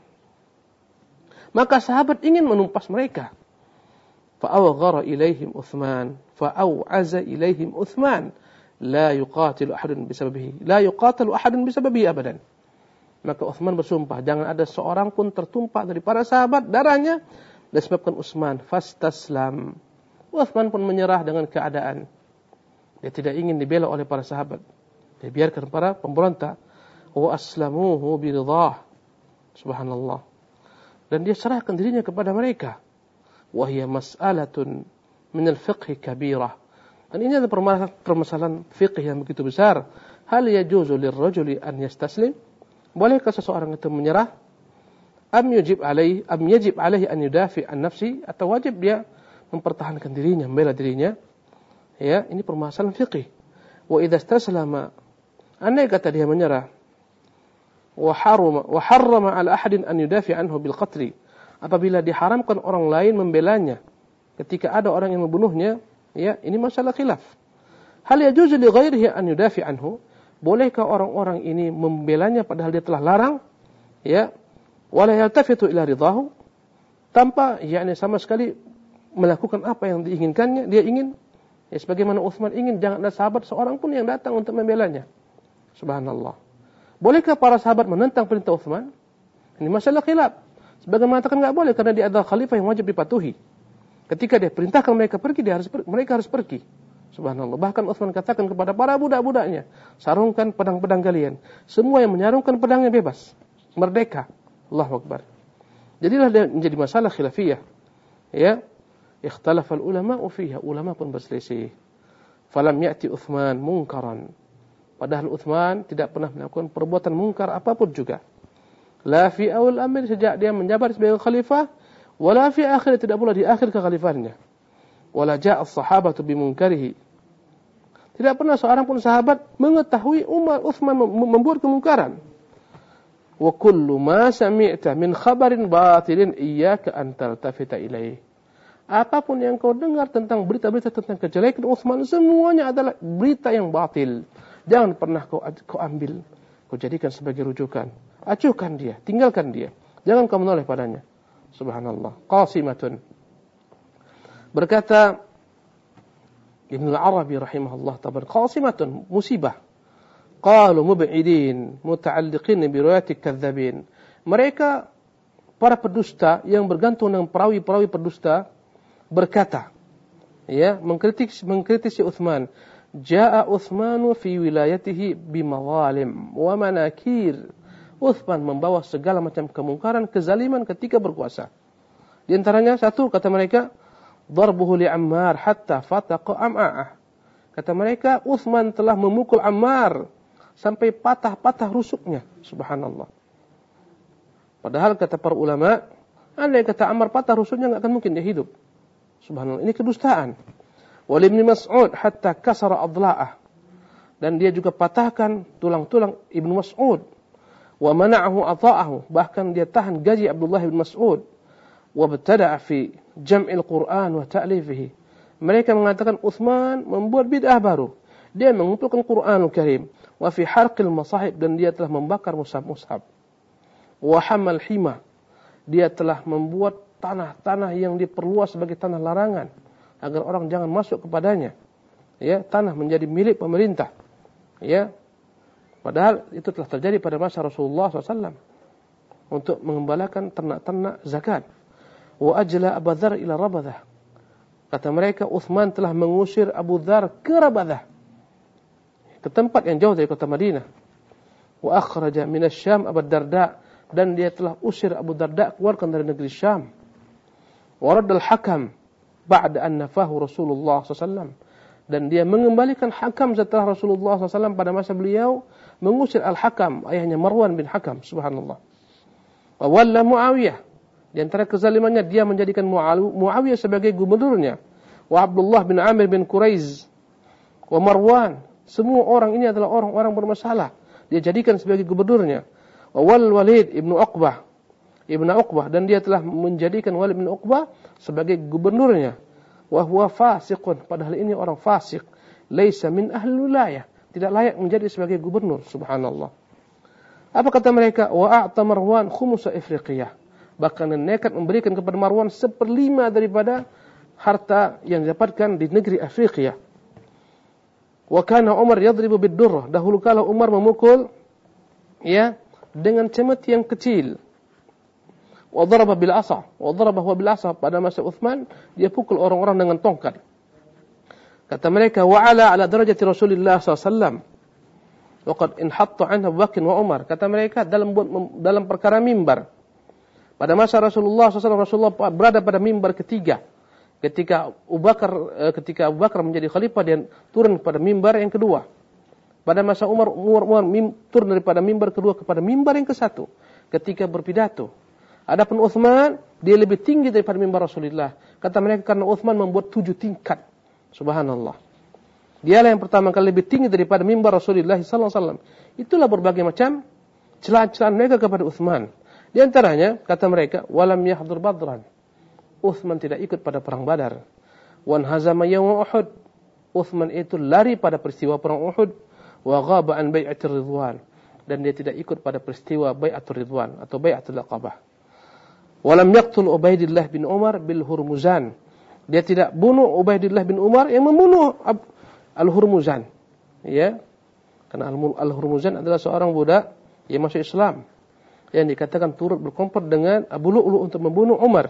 Speaker 1: Maka sahabat ingin menumpas mereka. Fa'awghara ilaihim Utsman, fa'aw'aza ilaihim Utsman, la yuqatilu ahadun bisababihi abadan. Maka Utsman bersumpah, jangan ada seorang pun tertumpah dari para sahabat darahnya disebabkan Utsman. Fastaslam. Utsman pun menyerah dengan keadaan. Dia tidak ingin dibela oleh para sahabat. Dia biarkan para pemberontak. Wa aslamuhu biridhah. Subhanallah. Dan dia serahkan dirinya kepada mereka. Wa hiya mas'alatun min al-fiqh kabirah. Dan ini adalah permasalahan fiqh yang begitu besar. Hal yajuzu lirrajuli an yastaslim? Bolehkah seseorang itu menyerah? Am yajib alaihi an yudafi an nafsi? Atau wajib dia mempertahankan dirinya, membela dirinya? Ya, ini permasalahan fiqh. Wa idza istaslama, andai kata dia menyerah, wa harrama ala ahadin an yudafi anhu bil qatl. Apabila diharamkan orang lain membelanya ketika ada orang yang membunuhnya, ya, ini masalah khilaf. Hal yajuzu li ghairihi an yudafi anhu? Bolehkah orang-orang ini membelanya padahal dia telah larang? Ya, wala yaltafitu ila ridahu, tanpa yakni sama sekali melakukan apa yang diinginkannya. Dia ingin, ya, sebagaimana Utsman ingin, jangan ada sahabat seorang pun yang datang untuk membelanya. Subhanallah. Bolehkah para sahabat menentang perintah Utsman? Ini masalah khilaf. Sebagian mengatakan enggak boleh karena dia adalah khalifah yang wajib dipatuhi. Ketika dia perintahkan mereka pergi, mereka harus pergi. Subhanallah. Bahkan Utsman katakan kepada para budak-budaknya, sarungkan pedang-pedang kalian. Semua yang menyarungkan pedangnya bebas, merdeka. Allahu Akbar. Jadilah dia menjadi masalah khilafiyah. Ya, ikhtalafal ulama'u fiha, ulama pun berselisih. Falam ya'ti Utsman munkaran. Padahal Utsman tidak pernah melakukan perbuatan mungkar apapun juga. La fi awal amr, sejak dia menjabat sebagai khalifah, wala fi akhir, tidak pula di akhir kekhalifahannya. Wala ja'a as-sahabatu bimunkarihi. Tidak pernah seorang pun sahabat mengetahui Utsman membuat kemungkaran. Wa kullu ma sami'ta min khabarin batilin iyyaka an taltafita ilaih. Apapun yang kau dengar tentang berita-berita tentang kejelekan Utsman, semuanya adalah berita yang batil. Jangan pernah kau ambil, kau jadikan sebagai rujukan. Acuhkan dia, tinggalkan dia. Jangan kau menoleh padanya. Subhanallah. Qasimatun. Berkata Ibn al-Arabi rahimahullah tabar, qasimatun, musibah. Qalu mub'idin muta'alliqin bi riwayati kadzdzabin. Mereka para pendusta yang bergantung dengan perawi-perawi pendusta berkata, ya, mengkritisi Utsman. Jaa Utsmanu fi wilayatihi bimawalim wa manakir. Utsman membawa segala macam kemungkaran, kezaliman ketika berkuasa. Di antaranya satu, kata mereka, darbuhu li Ammar hatta fataqa am'a'ah. Kata mereka, Utsman telah memukul Ammar sampai patah-patah rusuknya. Subhanallah. Padahal kata para ulama, andai kata Ammar patah rusuknya, enggak akan mungkin dia hidup. Subhanallah, ini kedustaan. Wal Ibnu Mas'ud hatta kasara adla'ah. Dan dia juga patahkan tulang-tulang Ibnu Mas'ud. Wa mana'ahu ata'ahu, bahkan dia tahan gaji Abdullah bin Mas'ud. Wa btada'a fi jam'il Qur'an wa ta'lifihi. Mereka mengatakan Utsman membuat bid'ah baru. Dia mengumpulkan Qur'anul Karim. Wa fi harqil masahib, dan dia telah membakar mushaf-mushaf. Wa hamal hima, dia telah membuat tanah-tanah yang diperluas sebagai tanah larangan agar orang jangan masuk kepadanya. Ya, tanah menjadi milik pemerintah. Ya. Padahal itu telah terjadi pada masa Rasulullah SAW untuk mengembalakan ternak-ternak zakat. Wa ajla Abu Dzar ila Rabadah. Kata mereka, Utsman telah mengusir Abu Dzar ke Rabadah, ke tempat yang jauh dari kota Madinah. Wa akhraja min asy-Syam Abu Darda, dan dia telah usir Abu Darda, keluarkan dari negeri Syam. Wa radda al-Hakam ba'da an nafahu Rasulullah SAW, dan dia mengembalikan Hakam setelah Rasulullah SAW pada masa beliau mengusir Al-Hakam, ayahnya Marwan bin Hakam. Subhanallah. Wa walla Muawiyah, di antara kezalimannya dia menjadikan Muawiyah sebagai gubernurnya. wa Abdullah bin Amir bin Quraiz, wa Marwan. Semua orang ini adalah orang-orang bermasalah. Dia jadikan sebagai gubernurnya. Wa Walid ibnu Uqbah, dan dia telah menjadikan Walid bin Uqbah sebagai gubernurnya. Wa huwa fasiqun, padahal ini orang fasik. Laisa min ahli wilayah, tidak layak menjadi sebagai gubernur. Subhanallah. Apa kata mereka? Wa a'ta Marwan khumusa Afriqiyah. Bahkan nekat memberikan kepada Marwan 1/5 daripada harta yang didapatkan di negeri Afriqiyah. Wa kana Umar yadribu bid-durrah. Dahulu kala Umar memukul dengan cemeti yang kecil. Wa daraba bil asa. Wa daraba huwa bil asa. Pada masa Uthman dia pukul orang-orang dengan tongkat. Kata mereka, wa ala darajati Rasulullah SAW. Wa qad inhatta anha Abu Bakr wa Umar. Kata mereka dalam perkara mimbar. Pada masa Rasulullah SAW, Rasulullah berada pada mimbar ketiga. Ketika Abu Bakar menjadi khalifah, dia turun pada mimbar yang kedua. Pada masa Umar turun daripada mimbar kedua kepada mimbar yang ke-1 ketika berpidato. Adapun Uthman, dia lebih tinggi daripada mimbar Rasulullah. Kata mereka karena Uthman membuat 7 tingkat. Subhanallah. Dialah yang pertama kali lebih tinggi daripada mimbar Rasulullah SAW. Itulah berbagai macam celaan-celaan mereka kepada Uthman. Di antaranya, kata mereka, walam yahdur badran. Uthman tidak ikut pada perang Badar. Wan hazama yawm Uhud. Uthman itu lari pada peristiwa perang Uhud. Wa ghaba an bai'atir ridwan. Dan dia tidak ikut pada peristiwa bai'atur ridwan atau bai'atul aqabah. Walam yaqtul Ubaidillah bin Umar bil Hurmuzan. Dia tidak bunuh Ubaidillah bin Umar yang membunuh Al-Hurmuzan. Ya. Karena Al-Hurmuzan adalah seorang budak yang masuk Islam, yang dikatakan turut berkompor dengan Abu Lu'lu' untuk membunuh Umar.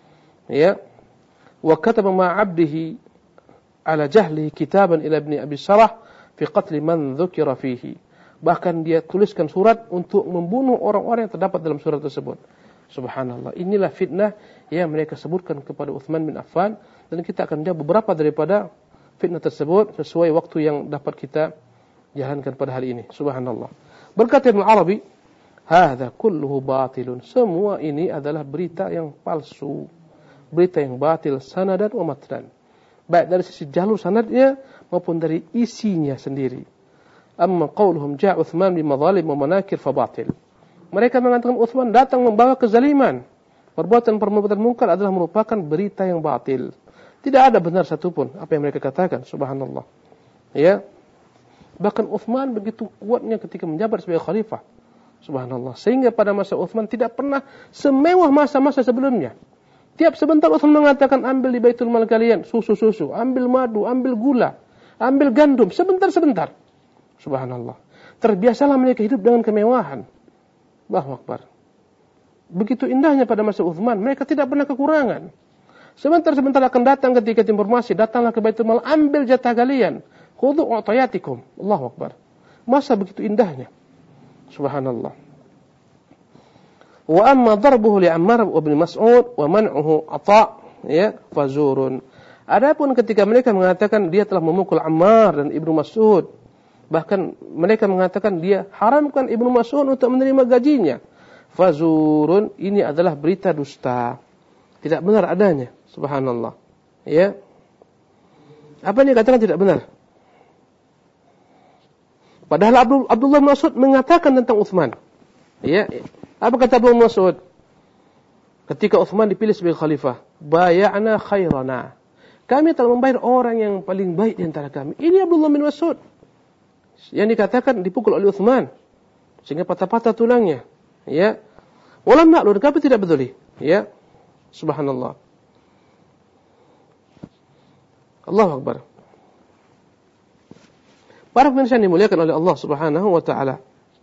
Speaker 1: Ya. Wa kataba ma 'abdihi ala jahlihi kitaban ila ibni Abi Sarah fi qatl man dzukira fihi. Bahkan dia tuliskan surat untuk membunuh orang-orang yang terdapat dalam surat tersebut. Subhanallah. Inilah fitnah yang mereka sebutkan kepada Uthman bin Affan, dan kita akan jawab beberapa daripada fitnah tersebut sesuai waktu yang dapat kita jalankan pada hari ini. Subhanallah. Berkata Ibnu Arabi, hadza kulluhu batilun. Semua ini adalah berita yang palsu, berita yang batil, sanadan wa matnan. Baik dari sisi jalur sanadnya maupun dari isinya sendiri. Amma qauluhum ja'a Uthman bi madhalim wa manakir fa batil. Mereka mengatakan Uthman datang membawa kezaliman. Perbuatan-perbuatan mungkar adalah merupakan berita yang batil. Tidak ada benar satupun apa yang mereka katakan. Subhanallah. Ya. Bahkan Uthman begitu kuatnya ketika menjabat sebagai khalifah. Subhanallah. Sehingga pada masa Uthman tidak pernah semewah masa-masa sebelumnya. Tiap sebentar Uthman mengatakan, ambil di Baitul Mal kalian susu-susu, ambil madu, ambil gula, ambil gandum, sebentar-sebentar. Subhanallah. Terbiasalah mereka hidup dengan kemewahan. Allahu Akbar. Begitu indahnya pada masa Uthman, mereka tidak pernah kekurangan. Sebentar-sebentar akan datang ketika informasi, datanglah ke Baitul Mal, ambil jatah kalian. Khudhu u'tayatikum. Allahu Akbar. Masa begitu indahnya. Subhanallah. Wa amma darbuhu li Ammar wa Ibn Mas'ud wa man'uhu Atha' ya fazurun. Adapun ketika mereka mengatakan dia telah memukul Ammar dan Ibnu Mas'ud, bahkan mereka mengatakan dia haramkan Ibnu Mas'ud untuk menerima gajinya. Fazurun, ini adalah berita dusta. Tidak benar adanya. Subhanallah. Ya. Apa yang dikatakan tidak benar? Padahal Abdullah bin Mas'ud mengatakan tentang Uthman. Ya. Apa kata Abdullah bin Mas'ud? Ketika Uthman dipilih sebagai khalifah, bay'ana khairana. Kami telah membayar orang yang paling baik di antara kami. Ini Abdullah bin Mas'ud. Yang dikatakan dipukul oleh Uthman sehingga patah-patah tulangnya. Ya. Walam na'lur, kami tidak peduli. Ya. Subhanallah. Allahu Akbar. Para pemirsa yang dimuliakan oleh Allah Subhanahu wa taala.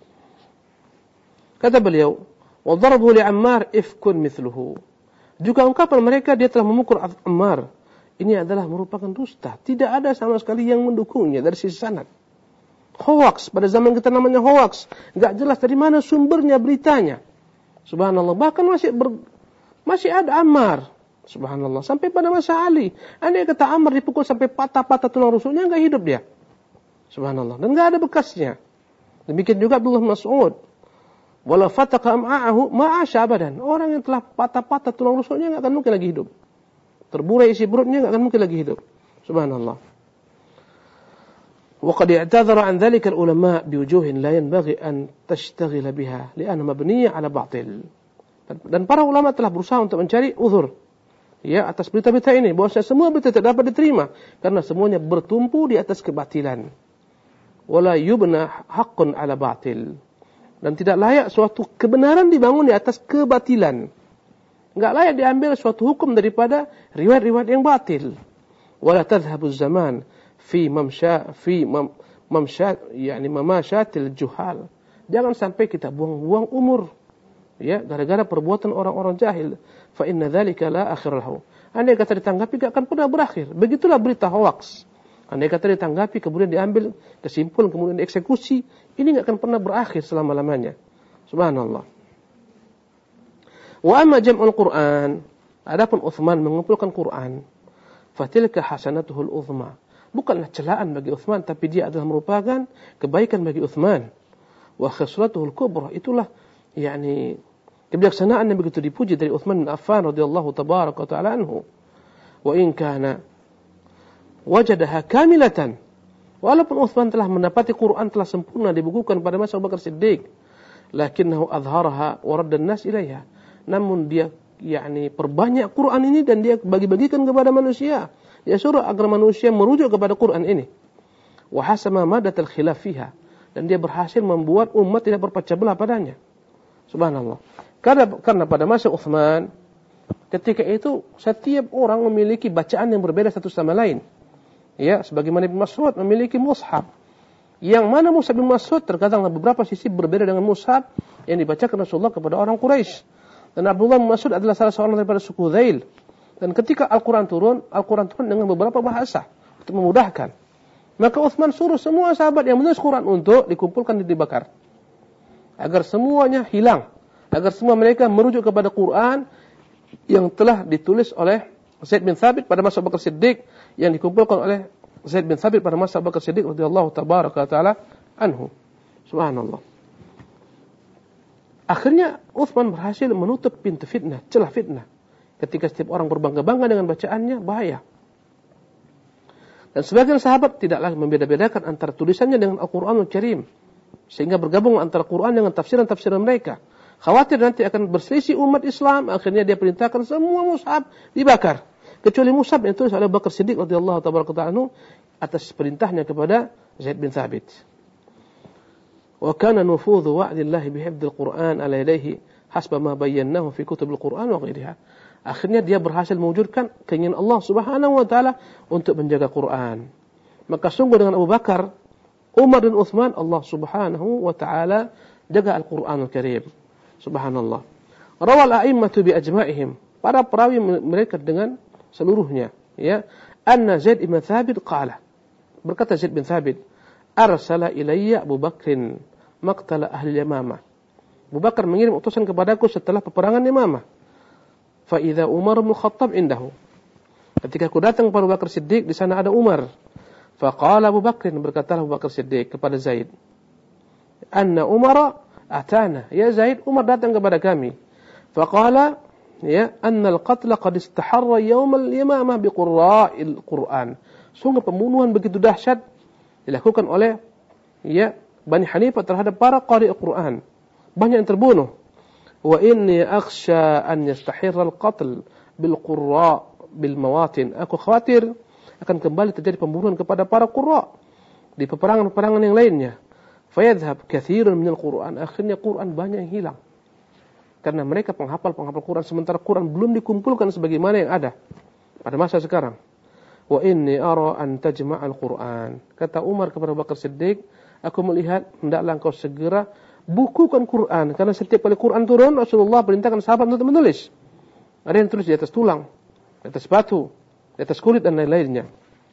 Speaker 1: Kata beliau, "Wa darabu li Ammar ifkun mithluhu." Juga ungkapan mereka dia telah memukul Ammar, ini adalah merupakan dusta. Tidak ada sama sekali yang mendukungnya dari sisi sanad. Hoax, pada zaman kita namanya hoax. Enggak jelas dari mana sumbernya beritanya. Subhanallah. Bahkan masih ada Ammar. Subhanallah. Sampai pada masa Ali. Andai kata Ammar dipukul sampai patah-patah tulang rusuknya, enggak hidup dia. Subhanallah. Dan enggak ada bekasnya. Demikian juga Abdullah bin Mas'ud. Wala fataka am'a'ahu ma'asha abadan. Orang yang telah patah-patah tulang rusuknya enggak akan mungkin lagi hidup. terburai isi perutnya, enggak akan mungkin lagi hidup. Subhanallah. Wa qad i'tadhara an dhalika al-ulama biwujuhin la yanbaghi an tashtaghila biha li'annaha mabniyyah 'ala batil. Dan para ulama telah berusaha untuk mencari uzur ya atas berita-berita ini, bahwa semua berita tidak dapat diterima karena semuanya bertumpu di atas kebatilan. Wala yubna haqqun 'ala batil. Dan tidak layak suatu kebenaran dibangun di atas kebatilan. Enggak layak diambil suatu hukum daripada riwayat-riwayat yang batil. Wala tadhhabu zaman fi mamasyatil juhal. Jangan sampai kita buang-buang umur ya gara-gara perbuatan orang-orang jahil. Fa inna dzalika la akhir lahu. Andai kata ditanggapi enggak akan pernah berakhir. Begitulah berita hoax. Andai kata ditanggapi kemudian diambil kesimpulan kemudian dieksekusi, ini enggak akan pernah berakhir selama-lamanya. Subhanallah. Wa amma jam'ul Qur'an, adapun Utsman mengumpulkan Quran, fatilka hasanatuhul uzma. Bukanlah celaan bagi Utsman, tapi dia adalah merupakan kebaikan bagi Utsman. Wa khislatuhul kubra, itulah yakni kebijaksanaan yang begitu dipuji dari Utsman bin Affan radhiyallahu tabaraka wa ta'ala anhu. Wa in kana wajadaha kamilatan, walaupun Utsman telah mendapati Quran telah sempurna dibukukan pada masa Abu Bakar Siddiq, lakinnahu adharaha wa radda an-nas ilaiha. Namun dia yakni perbanyak Quran ini dan dia bagi-bagikan kepada manusia. Dia suruh agar manusia merujuk kepada Quran ini. Wa hasama madatal khilaf fiha, dan dia berhasil membuat umat tidak berpecah belah padanya. Subhanallah. Karena pada masa Utsman ketika itu setiap orang memiliki bacaan yang berbeda satu sama lain. Ya, sebagaimana Ibnu Mas'ud memiliki mushaf. Yang mana mushaf Ibnu Mas'ud terkadang beberapa sisi berbeda dengan mushaf yang dibacakan Rasulullah kepada orang Quraisy. Dan Abdullah bin Mas'ud adalah salah seorang daripada suku Zail. Dan ketika Al-Quran turun dengan beberapa bahasa untuk memudahkan. Maka Utsman suruh semua sahabat yang menulis Quran untuk dikumpulkan dan dibakar. Agar semuanya hilang. Agar semua mereka merujuk kepada Quran yang telah ditulis oleh Zaid bin Thabit pada masa Abu Bakar Siddiq, yang dikumpulkan oleh Zaid bin Thabit pada masa Abu Bakar Siddiq radhiyallahu tabaraka ta'ala anhu. Subhanallah. Akhirnya Utsman berhasil menutup pintu fitnah, celah fitnah. Ketika setiap orang berbangga-bangga dengan bacaannya, bahaya. Dan sebagian sahabat tidaklah membeda-bedakan antara tulisannya dengan Al-Quranul Karim, sehingga bergabung antara Quran dengan tafsiran-tafsiran mereka. Khawatir nanti akan berselisih umat Islam, akhirnya dia perintahkan semua mushaf dibakar, kecuali mushaf yang ditulis oleh Abu Bakar Siddiq radhiyallahu ta'ala anhu atas perintahnya kepada Zaid bin Thabit. Wa kana nufudhu wa'dillahi bihifdzil Qur'an ala yadayhi hasba ma bayyanahu fi kutubil Qur'an wa ghairiha. Akhirnya dia berhasil mewujudkan keinginan Allah Subhanahu wa taala untuk menjaga Quran. Maka sungguh dengan Abu Bakar, Umar dan Utsman, Allah Subhanahu wa taala jaga Al-Qur'anul Karim. Subhanallah. Rawal a'immatu bi ajma'ihim, para perawi mereka dengan seluruhnya, ya, anna Zaid bin Thabit qala. Berkata Zaid bin Thabit, arsala ilayya Abu Bakrin maqtala ahli Yamamah. Abu Bakar mengirim utusan kepadaku setelah peperangan Yamamah. Fa idza Umar bin Khattab indahu. Ketika aku datang kepada Abu Bakar Siddiq, di sana ada Umar. Fa qala Abu Bakr, berkata Abu Bakar Siddiq kepada Zaid, anna Umar atana, ya Zaid, Umar datang kepada kami. Fa qala, ya, anna al-qatl qad istaharra yawm al-yamamah bi qurra'il Qur'an. Sungguh pembunuhan begitu dahsyat dilakukan oleh, ya, Bani Hanifah terhadap para qari Al-Quran. Banyak yang terbunuh. Wa inni akhsha an yastahirra al-qatl bil qurra bil mawatin. Aku khawatir akan kembali terjadi pembunuhan kepada para qurra di peperangan-peperangan yang lainnya. Fayadhhab katsirun min al-Qur'an. Akhirnya Quran banyak yang hilang. Karena mereka penghafal Quran, sementara Quran belum dikumpulkan sebagaimana yang ada pada masa sekarang. Wa inni ara an tajma'al Qur'an. Kata Umar kepada Abu Bakar Siddiq, aku melihat hendaklah engkau segera bukukan Quran, karena setiap kali Quran turun Rasulullah perintahkan sahabat untuk menulis. Ada yang tulis di atas tulang, di atas batu, di atas kulit dan lain-lainnya.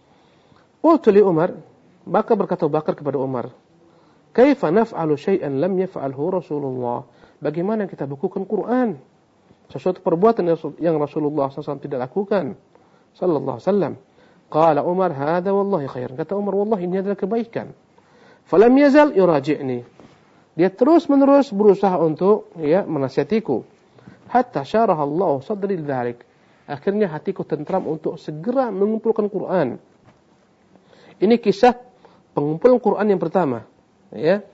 Speaker 1: Qultu li Umar, maka berkata Abu Bakar kepada Umar, kaifa naf'alu syai'an lam yaf'alhu Rasulullah? Bagaimana kita bukukan Quran? Sesuatu perbuatan yang Rasulullah SAW tidak lakukan, sallallahu alaihi wasallam. Qala Umar, hadza wallahi khair. Kata Umar, wallahi ini adalah kebaikan. Falam yazal yuraji'ni. Dia terus-menerus berusaha untuk, ya, menasihatiku. Hatta syaraha Allah sadri dzalik. Akhirnya hatiku tentram untuk segera mengumpulkan Quran. Ini kisah pengumpulan Quran yang pertama. Ya.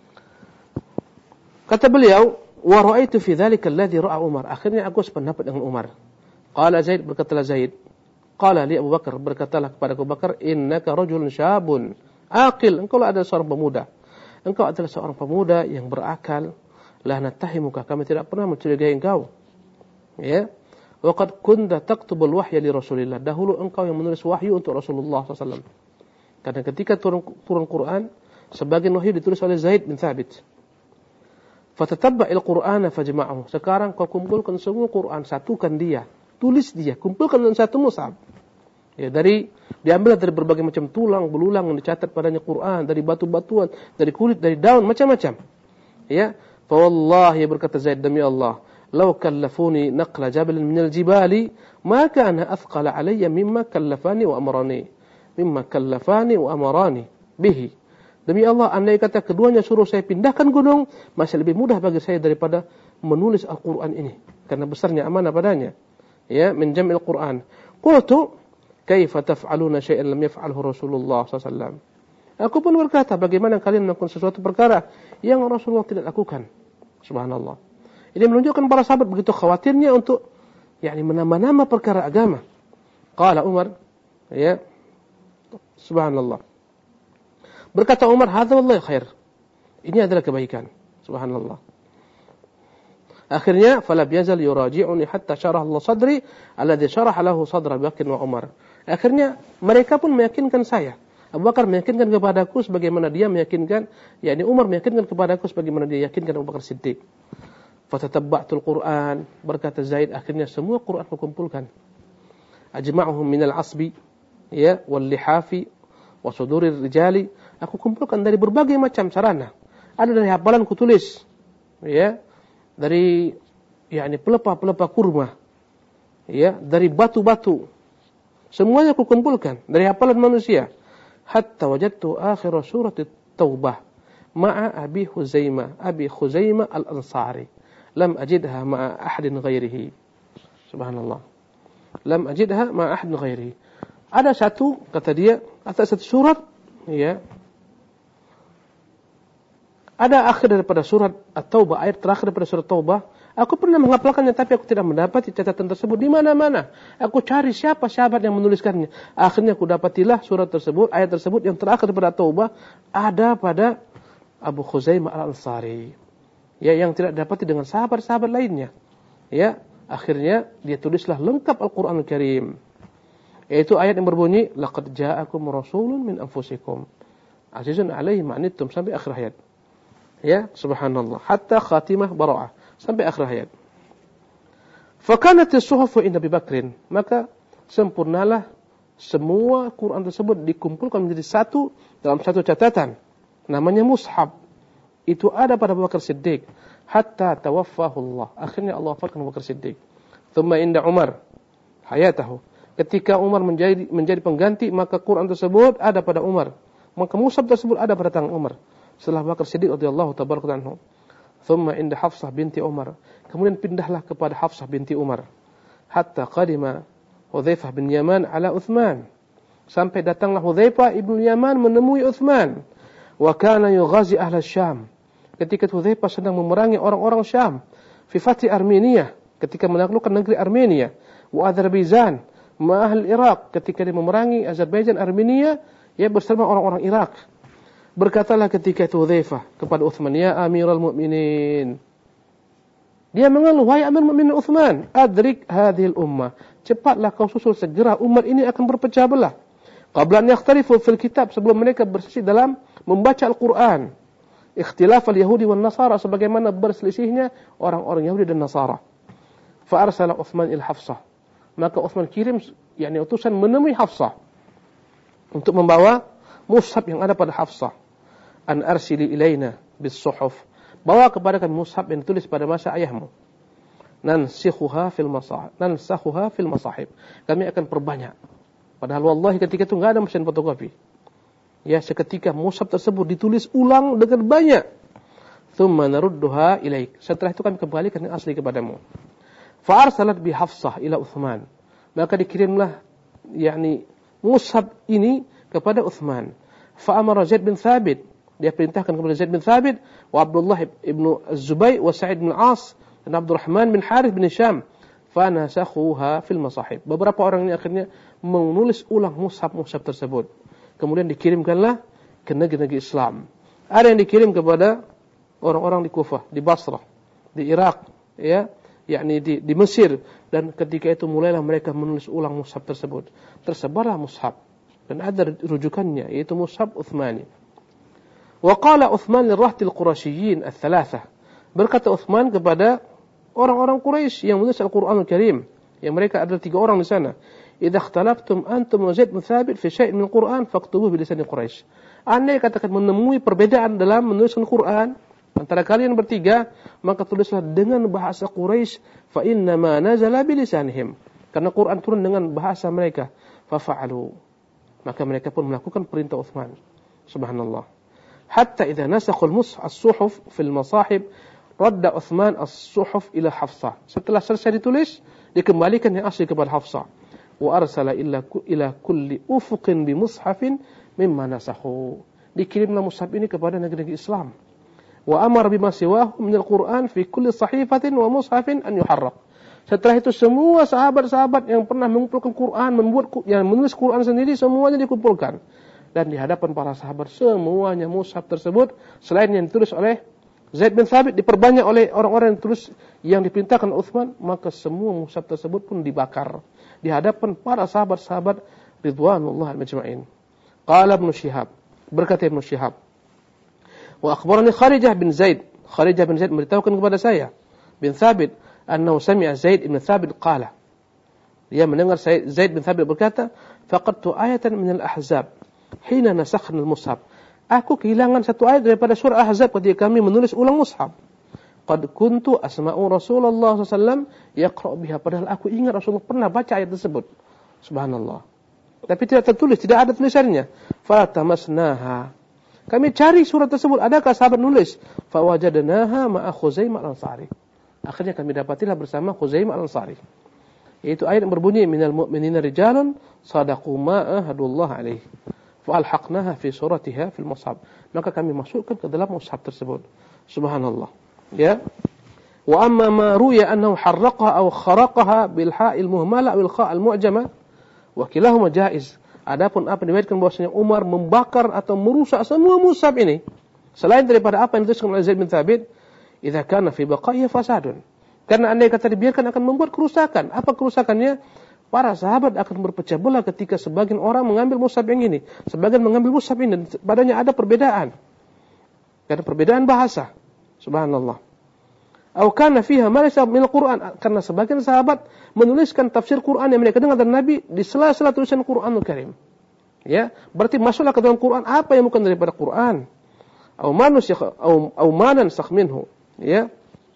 Speaker 1: Kata beliau, wa ra'aitu fi dzalika alladhi ra'a Umar. Akhirnya aku sependapat dengan Umar. Qala Zaid, berkatalah Zaid. Qala li Abu Bakar, berkatalah kepada Abu Bakar, innaka rajulun syabun aqil. Engkau adalah seorang pemuda. Engkau adalah seorang pemuda yang berakal. La natahimuka, kami tidak pernah mencurigai engkau. Ya. Wa qad kunta taktubul wahya li Rasulillah. Dahulu engkau yang menulis wahyu untuk Rasulullah SAW. Karena ketika turun Quran, sebagian wahyu ditulis oleh Zaid bin Thabit. Fatatabba'il Qur'ana fajma'ahu. Sekarang kau kumpulkan semua Quran, satukan dia, tulis dia, kumpulkan dalam satu mushaf. Ya, diambil dari berbagai macam tulang belulang yang dicatat padanya Quran, dari batu-batuan, dari kulit, dari daun, macam-macam. Ya, fa wallahi, berkata Zaid, demi Allah, law kallafuni naqla jabalin minal jibali ma kana athqala alayya mimma kallafani wa amarani bihi. Demi Allah, andai kata keduanya suruh saya pindahkan gunung, masih lebih mudah bagi saya daripada menulis Al-Quran ini. Karena besarnya amanah padanya. Ya, min jam'il Quran. Qultu, kaifa taf'aluna syai'an lam yaf'alhu Rasulullah SAW. Aku pun berkata, bagaimana kalian melakukan sesuatu perkara yang Rasulullah tidak lakukan. Subhanallah. Ini menunjukkan para sahabat begitu khawatirnya untuk menambah-nambah perkara agama. Qala Umar, ya, subhanallah. Berkata Umar, hadza wallahi khair. Ini adalah kebaikan. Subhanallah. Akhirnya, fala yazal yuraji'uni hatta syarah Allah sadri alladhi syarah lahu sadra Abu Bakr wa Umar. Akhirnya mereka pun meyakinkan saya. Abu Bakar meyakinkan kepadaku sebagaimana dia meyakinkan, Umar meyakinkan kepadaku sebagaimana dia yakinkan Abu Bakar Siddiq. Fatatabba'tul Qur'an, berkata Zaid, akhirnya semua Qur'an kukumpulkan. Ajma'uhum minal asbi, ya, wal lihafi wa sudurir rijali. Aku kumpulkan dari berbagai macam sarana. Ada dari hafalan kutulis, ya, dari pelepah-pelepah kurma, ya, dari batu-batu. Semuanya aku kumpulkan dari hafalan manusia. Hatta wajadtu akhir surat Taubah ma'a Abi Khuzaimah al-Ansari. Lam ajidha ma'a ahadin ghairihi. Subhanallah. Lam ajidha ma'a ahadin ghairihi. Ada satu, kata dia, atas satu surat, ya, ada akhir daripada surat At-Taubah, ayat terakhir daripada surat Taubah. Aku pernah menghafalkannya, tapi aku tidak mendapati catatan tersebut di mana-mana. Aku cari siapa sahabat yang menuliskannya. Akhirnya aku dapatilah surat tersebut, ayat tersebut yang terakhir daripada Taubah ada pada Abu Khuzaimah al-Ansari. Ya, yang tidak dapati dengan sahabat-sahabat lainnya. Ya, akhirnya dia tulislah lengkap Al-Qur'anul Karim. Yaitu ayat yang berbunyi, laqad ja'akum rasulun min anfusikum azizun 'alaihi ma 'anittum, sampai akhir ayat. Ya, subhanallah. Hatta khatimah bara'ah, sampai akhir ayat. Fakanat as-suhufu inda Abi Bakrin, maka sempurnalah semua Quran tersebut dikumpulkan menjadi satu dalam satu catatan. Namanya mushaf. Itu ada pada Abu Bakar Siddiq. Hatta tawaffahu Allah. Akhirnya Allah wafatkan Abu Bakar Siddiq. Thumma inda Umar hayatahu. Ketika Umar menjadi pengganti, maka Quran tersebut ada pada Umar. Maka mushaf tersebut ada pada tangan Umar. Setelah Abu Bakar Siddiq radhiyallahu tabaraka anhu. Thumma inda Hafsah binti Umar. Kemudian pindahlah kepada Hafsah binti Umar. Hatta qadima Hudzaifah bin Yaman ala Uthman. Sampai datanglah Hudzaifah ibn Yaman menemui Uthman. Wa kana yughazi ahla Syam. Ketika Hudzaifah sedang memerangi orang-orang Syam. Fi fathi Armenia, ketika menaklukkan negeri Armenia. Wa Azerbaijan ma ahli Iraq, ketika dia memerangi Azerbaijan, Armenia, ya, bersama orang-orang Irak. Berkatalah ketika itu Hudzaifah kepada Uthman, ya Amirul Mukminin. Dia mengeluh, wahai Amirul Mukminin Uthman, adrik hadhil ummah. Cepatlah kau susul segera, umat ini akan berpecah belah. Qabla an yakhtalifu fil kitab, sebelum mereka berselisih dalam membaca Al-Quran. Ikhtilaf al-Yahudi wal Nasara, sebagaimana berselisihnya orang-orang Yahudi dan Nasara. Fa arsala Uthman il Hafsah. Maka Uthman kirim utusan menemui Hafsah untuk membawa mushaf yang ada pada Hafsah. An arsili ilaina bis suhuf. Bawa kepada kami mushaf yang ditulis pada masa ayahmu. Nansakhuha fil masahib. Kami akan perbanyak. Padahal wallahi ketika itu enggak ada mesin fotokopi. Ya, seketika mushaf tersebut ditulis ulang dengan banyak. Tsumma narudduha ilaik. Setelah itu kami kembalikan yang asli kepadamu. Fa arsalat bi Hafsah ila Uthman. Maka dikirimlah mushaf ini kepada Uthman. Fa'amara Zaid bin Thabit, dia perintahkan kepada Zaid bin Thabit, wa Abdullah ibnu Az-Zubayr, wa Sa'id bin As, dan Abdurrahman bin Harith bin Hisham, fanasakhuha fil masahib. Beberapa orang ini akhirnya menulis ulang mushaf-mushaf tersebut. Kemudian dikirimkanlah ke negeri-negeri Islam. Ada yang dikirim kepada orang-orang di Kufah, di Basrah, di Irak, di Mesir, dan ketika itu mulailah mereka menulis ulang mushaf tersebut. Tersebarlah mushaf dan ada rujukannya, yaitu mushaf Uthmani. Wa qala Uthman lirahtil Quraisyiyin ats-tsalatsah. Berkata Uthman kepada orang-orang Quraisy yang menulis Al-Qur'anul Karim, yang mereka ada 3 orang di sana. Idza ikhtalaftum antum wa Zaid bin Thabit fi syai' min al-Qur'an faktubuhu bi lisan Quraisy. Andai katakan menemui perbedaan dalam menuliskan Quran antara kalian bertiga, maka tulislah dengan bahasa Quraisy, fa inna ma nazala bi lisanihim. Karena Quran turun dengan bahasa mereka. Fa fa'alu. Maka mereka pun melakukan perintah Uthman. Subhanallah. Hatta idza nasakhul as-suhuf fil masahib, radda Uthman as-suhuf ila Hafsah. Setelah selesai ditulis, dikembalikan yang asli kepada Hafsah. Wa arsala ila kulli ufuqin bi mushafin mimma nasakhu. Dikirimlah mushaf ini kepada negeri Islam. Wa amara bima siwahu min al-Qur'an fi kulli sahifatin wa mushafin an yuharraq. Setelah itu semua sahabat-sahabat yang pernah mengumpulkan Quran, menulis Quran sendiri, semuanya dikumpulkan. Dan di hadapan para sahabat semuanya mushaf tersebut, selain yang ditulis oleh Zaid bin Thabit, diperbanyak oleh orang-orang yang diperintahkan Uthman, maka semua mushaf tersebut pun dibakar di hadapan para sahabat-sahabat ridwanullah al-majma'in. Qala Ibnu Syihab, berkata Ibnu Syihab, wa akhbarani Kharijah bin Zaid memberitahukan kepada saya bin Thabit annahu sami'a Zaid bin Thabit qala, dia mendengar Zaid bin Thabit berkata, faqadtu ayatan min al-ahzab hina nasakhna al-mushaf. Aku kehilangan satu ayat daripada surah Ahzab ketika kami menulis ulang mushaf. Qad kuntu asma'u Rasulullah SAW yaqra' biha. Padahal aku ingat Rasulullah pernah baca ayat tersebut. Subhanallah. Tapi tidak tertulis, tidak ada tulisannya. Fatamasnaha. Kami cari surat tersebut, adakah sahabat nulis? Fawajadnaha ma'a Khuzaimah al-Ansari. Akhirnya kami dapatilah bersama Khuzaimah al-Ansari. Yaitu ayat yang berbunyi, minal mu'minina rijalun sadaqu ma ahadullah alaihi. Fa'alhaqnaha fi suratiha fil mushaf. Maka kami masukkan ke dalam mushaf tersebut. Subhanallah. Ya. Wa amma ma ruya annahu harraqaha aw kharaqaha bil ha'il muhmala aw al kha'al mu'jama wa kilahuma jaiz. Adapun apa diriwayatkan bahwasanya Umar membakar atau merusak semua mushaf ini selain daripada apa yang dituliskan oleh Zaid bin Thabit, idza kana fi baqaihi fasadun. Karena andai kata dibiarkan akan membuat kerusakan. Apa kerusakannya? Para sahabat akan berpecah belah ketika sebagian orang mengambil mushaf yang ini, sebagian mengambil mushaf ini, dan padanya ada perbedaan. Karena perbedaan bahasa. Subhanallah. Atau kana fiha ma laysa min al-Qur'an, karena sebagian sahabat menuliskan tafsir Quran yang mereka dengar dari Nabi di sela-sela tulisan Quranul Karim. Ya, berarti masuklah ke dalam Quran apa yang bukan daripada Quran. Au manan sakh minhu, ya.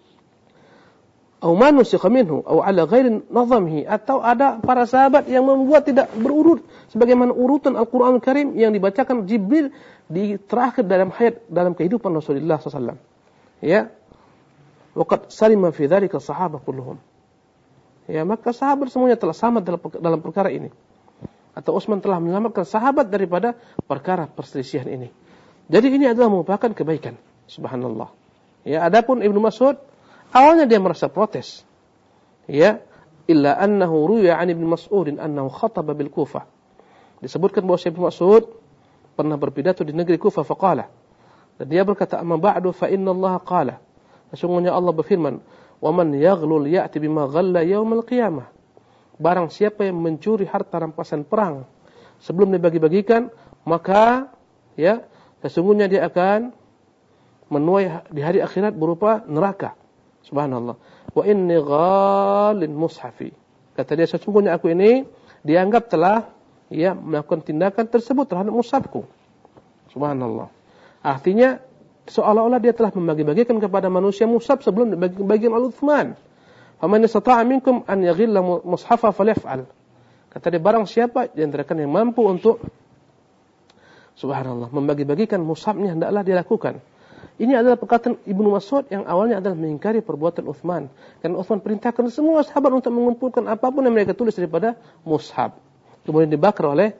Speaker 1: Au manusikha minhu au ala ghairi nazamihi, atau ada para sahabat yang membuat tidak berurut sebagaimana urutan Al-Qur'anul Karim yang dibacakan Jibril di terakhir dalam kehidupan Rasulullah SAW. Ya. Waqad salima fi dzalika sahabah kulluhum. Ya, maka sahabat semuanya telah selamat dalam perkara ini. Atau Utsman telah menyelamatkan sahabat daripada perkara perselisihan ini. Jadi ini adalah merupakan kebaikan. Subhanallah. Ya, adapun Ibnu Mas'ud awalnya dia merasa protes. Ya, illa annahu ruya 'an Ibnu Mas'ud annahu khataba bil Kufah. Disebutkan bahwa Ibnu Mas'ud pernah berpidato di negeri Kufah faqala. Dan dia berkata, "Amma ba'du fa inna Allah qala." Sesungguhnya Allah berfirman, "Wa man yaghlul ya'ti bima ghalla yaumil qiyamah." Barang siapa yang mencuri harta rampasan perang sebelum dibagi-bagikan, maka ya, sesungguhnya dia akan menuai di hari akhirat berupa neraka. Subhanallah. Wa inni ghalin mushafi. Kata dia, sesungguhnya aku ini dianggap telah melakukan tindakan tersebut terhadap mushafku. Subhanallah. Artinya seolah-olah dia telah membagi-bagikan kepada manusia mushaf sebelum dibagi-bagikan oleh Utsman. Faman istata'a minkum an yaghilla mushafa falyaf'al. Kata dia, barang siapa di antara kalian yang mampu untuk subhanallah membagi-bagikan mushafnya, hendaklah dia lakukan. Ini adalah perkataan Ibnu Mas'ud yang awalnya adalah mengingkari perbuatan Utsman. Karena Utsman perintahkan semua sahabat untuk mengumpulkan apapun yang mereka tulis daripada mushaf. Kemudian dibakar oleh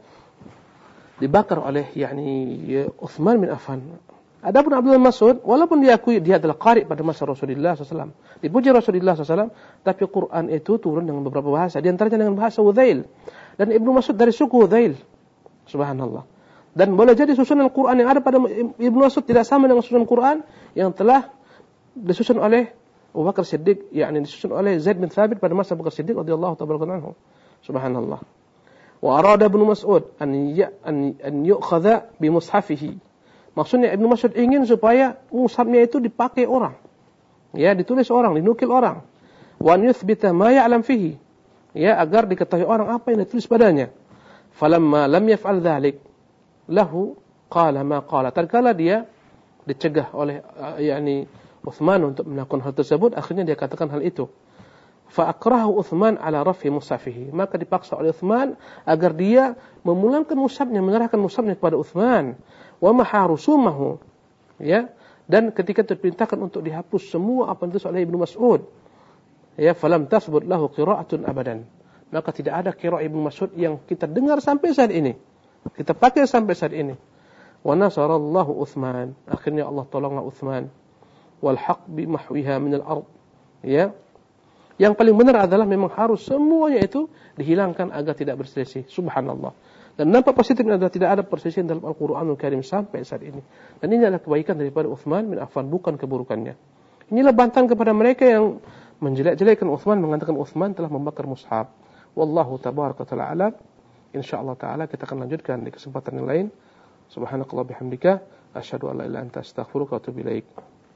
Speaker 1: Utsman bin Affan. Adapun Abdullah Mas'ud, walaupun diakui dia adalah qari pada masa Rasulullah SAW, dipuji Rasulullah SAW, tapi Quran itu turun dengan beberapa bahasa, di antaranya dengan bahasa Hudzail. Dan Ibnu Mas'ud dari suku Hudzail. Subhanallah. Dan boleh jadi susunan Quran yang ada pada Ibnu Mas'ud tidak sama dengan susunan Quran yang telah disusun oleh Abu Bakar Siddiq, disusun oleh Zaid bin Thabit pada masa Abu Bakar Siddiq radhiyallahu ta'ala anhu. Subhanallah. Wa arada Ibnu Mas'ud an yu'khadha bi mushafihi. Maksudnya Ibnu Mas'ud ingin supaya mushafnya itu dipakai orang. Ya, ditulis orang, dinukil orang. Wa yuthbita ma ya'lam fihi. Ya, agar diketahui orang apa yang ditulis padanya. Falamma lam yaf'al dhalik lahu qala ma qala. Tatkala dia dicegah oleh Utsman untuk melakukan hal tersebut, akhirnya dia katakan hal itu. Fa akrahu Utsman ala raf'i mushafihi. Maka dipaksa oleh Utsman agar dia memulangkan mushafnya, menyerahkan mushafnya kepada Utsman. Wa maharusumahu. Ya, dan ketika diperintahkan untuk dihapus semua apa yang ditulis oleh Ibnu Mas'ud. Ya, falam tasbut lahu qira'atun abadan. Maka tidak ada qira'ah Ibnu Mas'ud yang kita dengar sampai saat ini. Kita pakai sampai saat ini. Wa nasarallahu Utsman. Akhirnya Allah tolonglah Utsman. Wal haq bi mahwiha min al-ard. Ya. Yang paling benar adalah memang harus semuanya itu dihilangkan agar tidak berselisih. Subhanallah. Dan nampak positifnya adalah tidak ada perselisihan dalam Al-Qur'anul Karim sampai saat ini. Dan ini adalah kebaikan daripada Utsman bin Affan, bukan keburukannya. Inilah bantahan kepada mereka yang menjelek-jelekkan Utsman, mengatakan Utsman telah membakar mushaf. Wallahu tabaraka ta'ala alam. Insyaallah taala kita akan lanjutkan di kesempatan yang lain. Subhanakallah bihamdika asyhadu an la ilaha illa anta astaghfiruka wa atubu ilaik.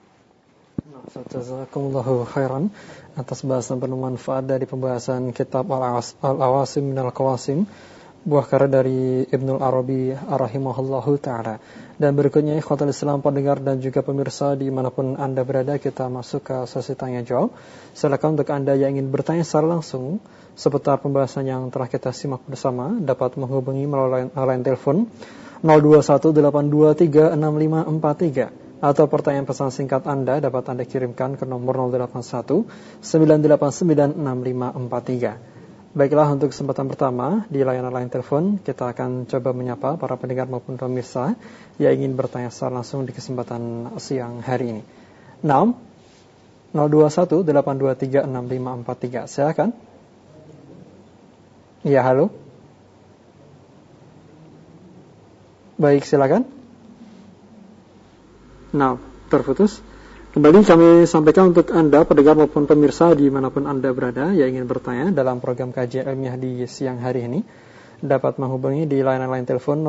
Speaker 2: Jazakumullahu khairan atas bahasan penuh manfaat dari pembahasan kitab Al-Awasim minal Qawasim, buah karya dari Ibnul Arabi rahimahullahu taala. Dan berikutnya ikhwatul Islam pendengar dan juga pemirsa dimanapun Anda berada, kita masuk ke sesi tanya jawab. Silakan untuk Anda yang ingin bertanya secara langsung seputar pembahasan yang telah kita simak bersama, dapat menghubungi melalui line telepon 0219236543 atau pertanyaan pesan singkat Anda dapat Anda kirimkan ke nomor 0819896543. Baiklah, untuk kesempatan pertama di layanan line telepon kita akan coba menyapa para pendengar maupun pemirsa yang ingin bertanya secara langsung di kesempatan siang hari ini. 0218236543. Silakan. Ya, halo. Baik, silakan. Terputus. Kembali kami sampaikan untuk Anda, pendengar maupun pemirsa dimanapun Anda berada yang ingin bertanya dalam program kajian ilmiah di siang hari ini, dapat menghubungi di layanan telepon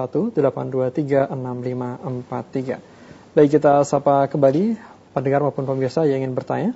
Speaker 2: 0218236543. Baik, kita sapa kembali pendengar maupun pemirsa yang ingin bertanya.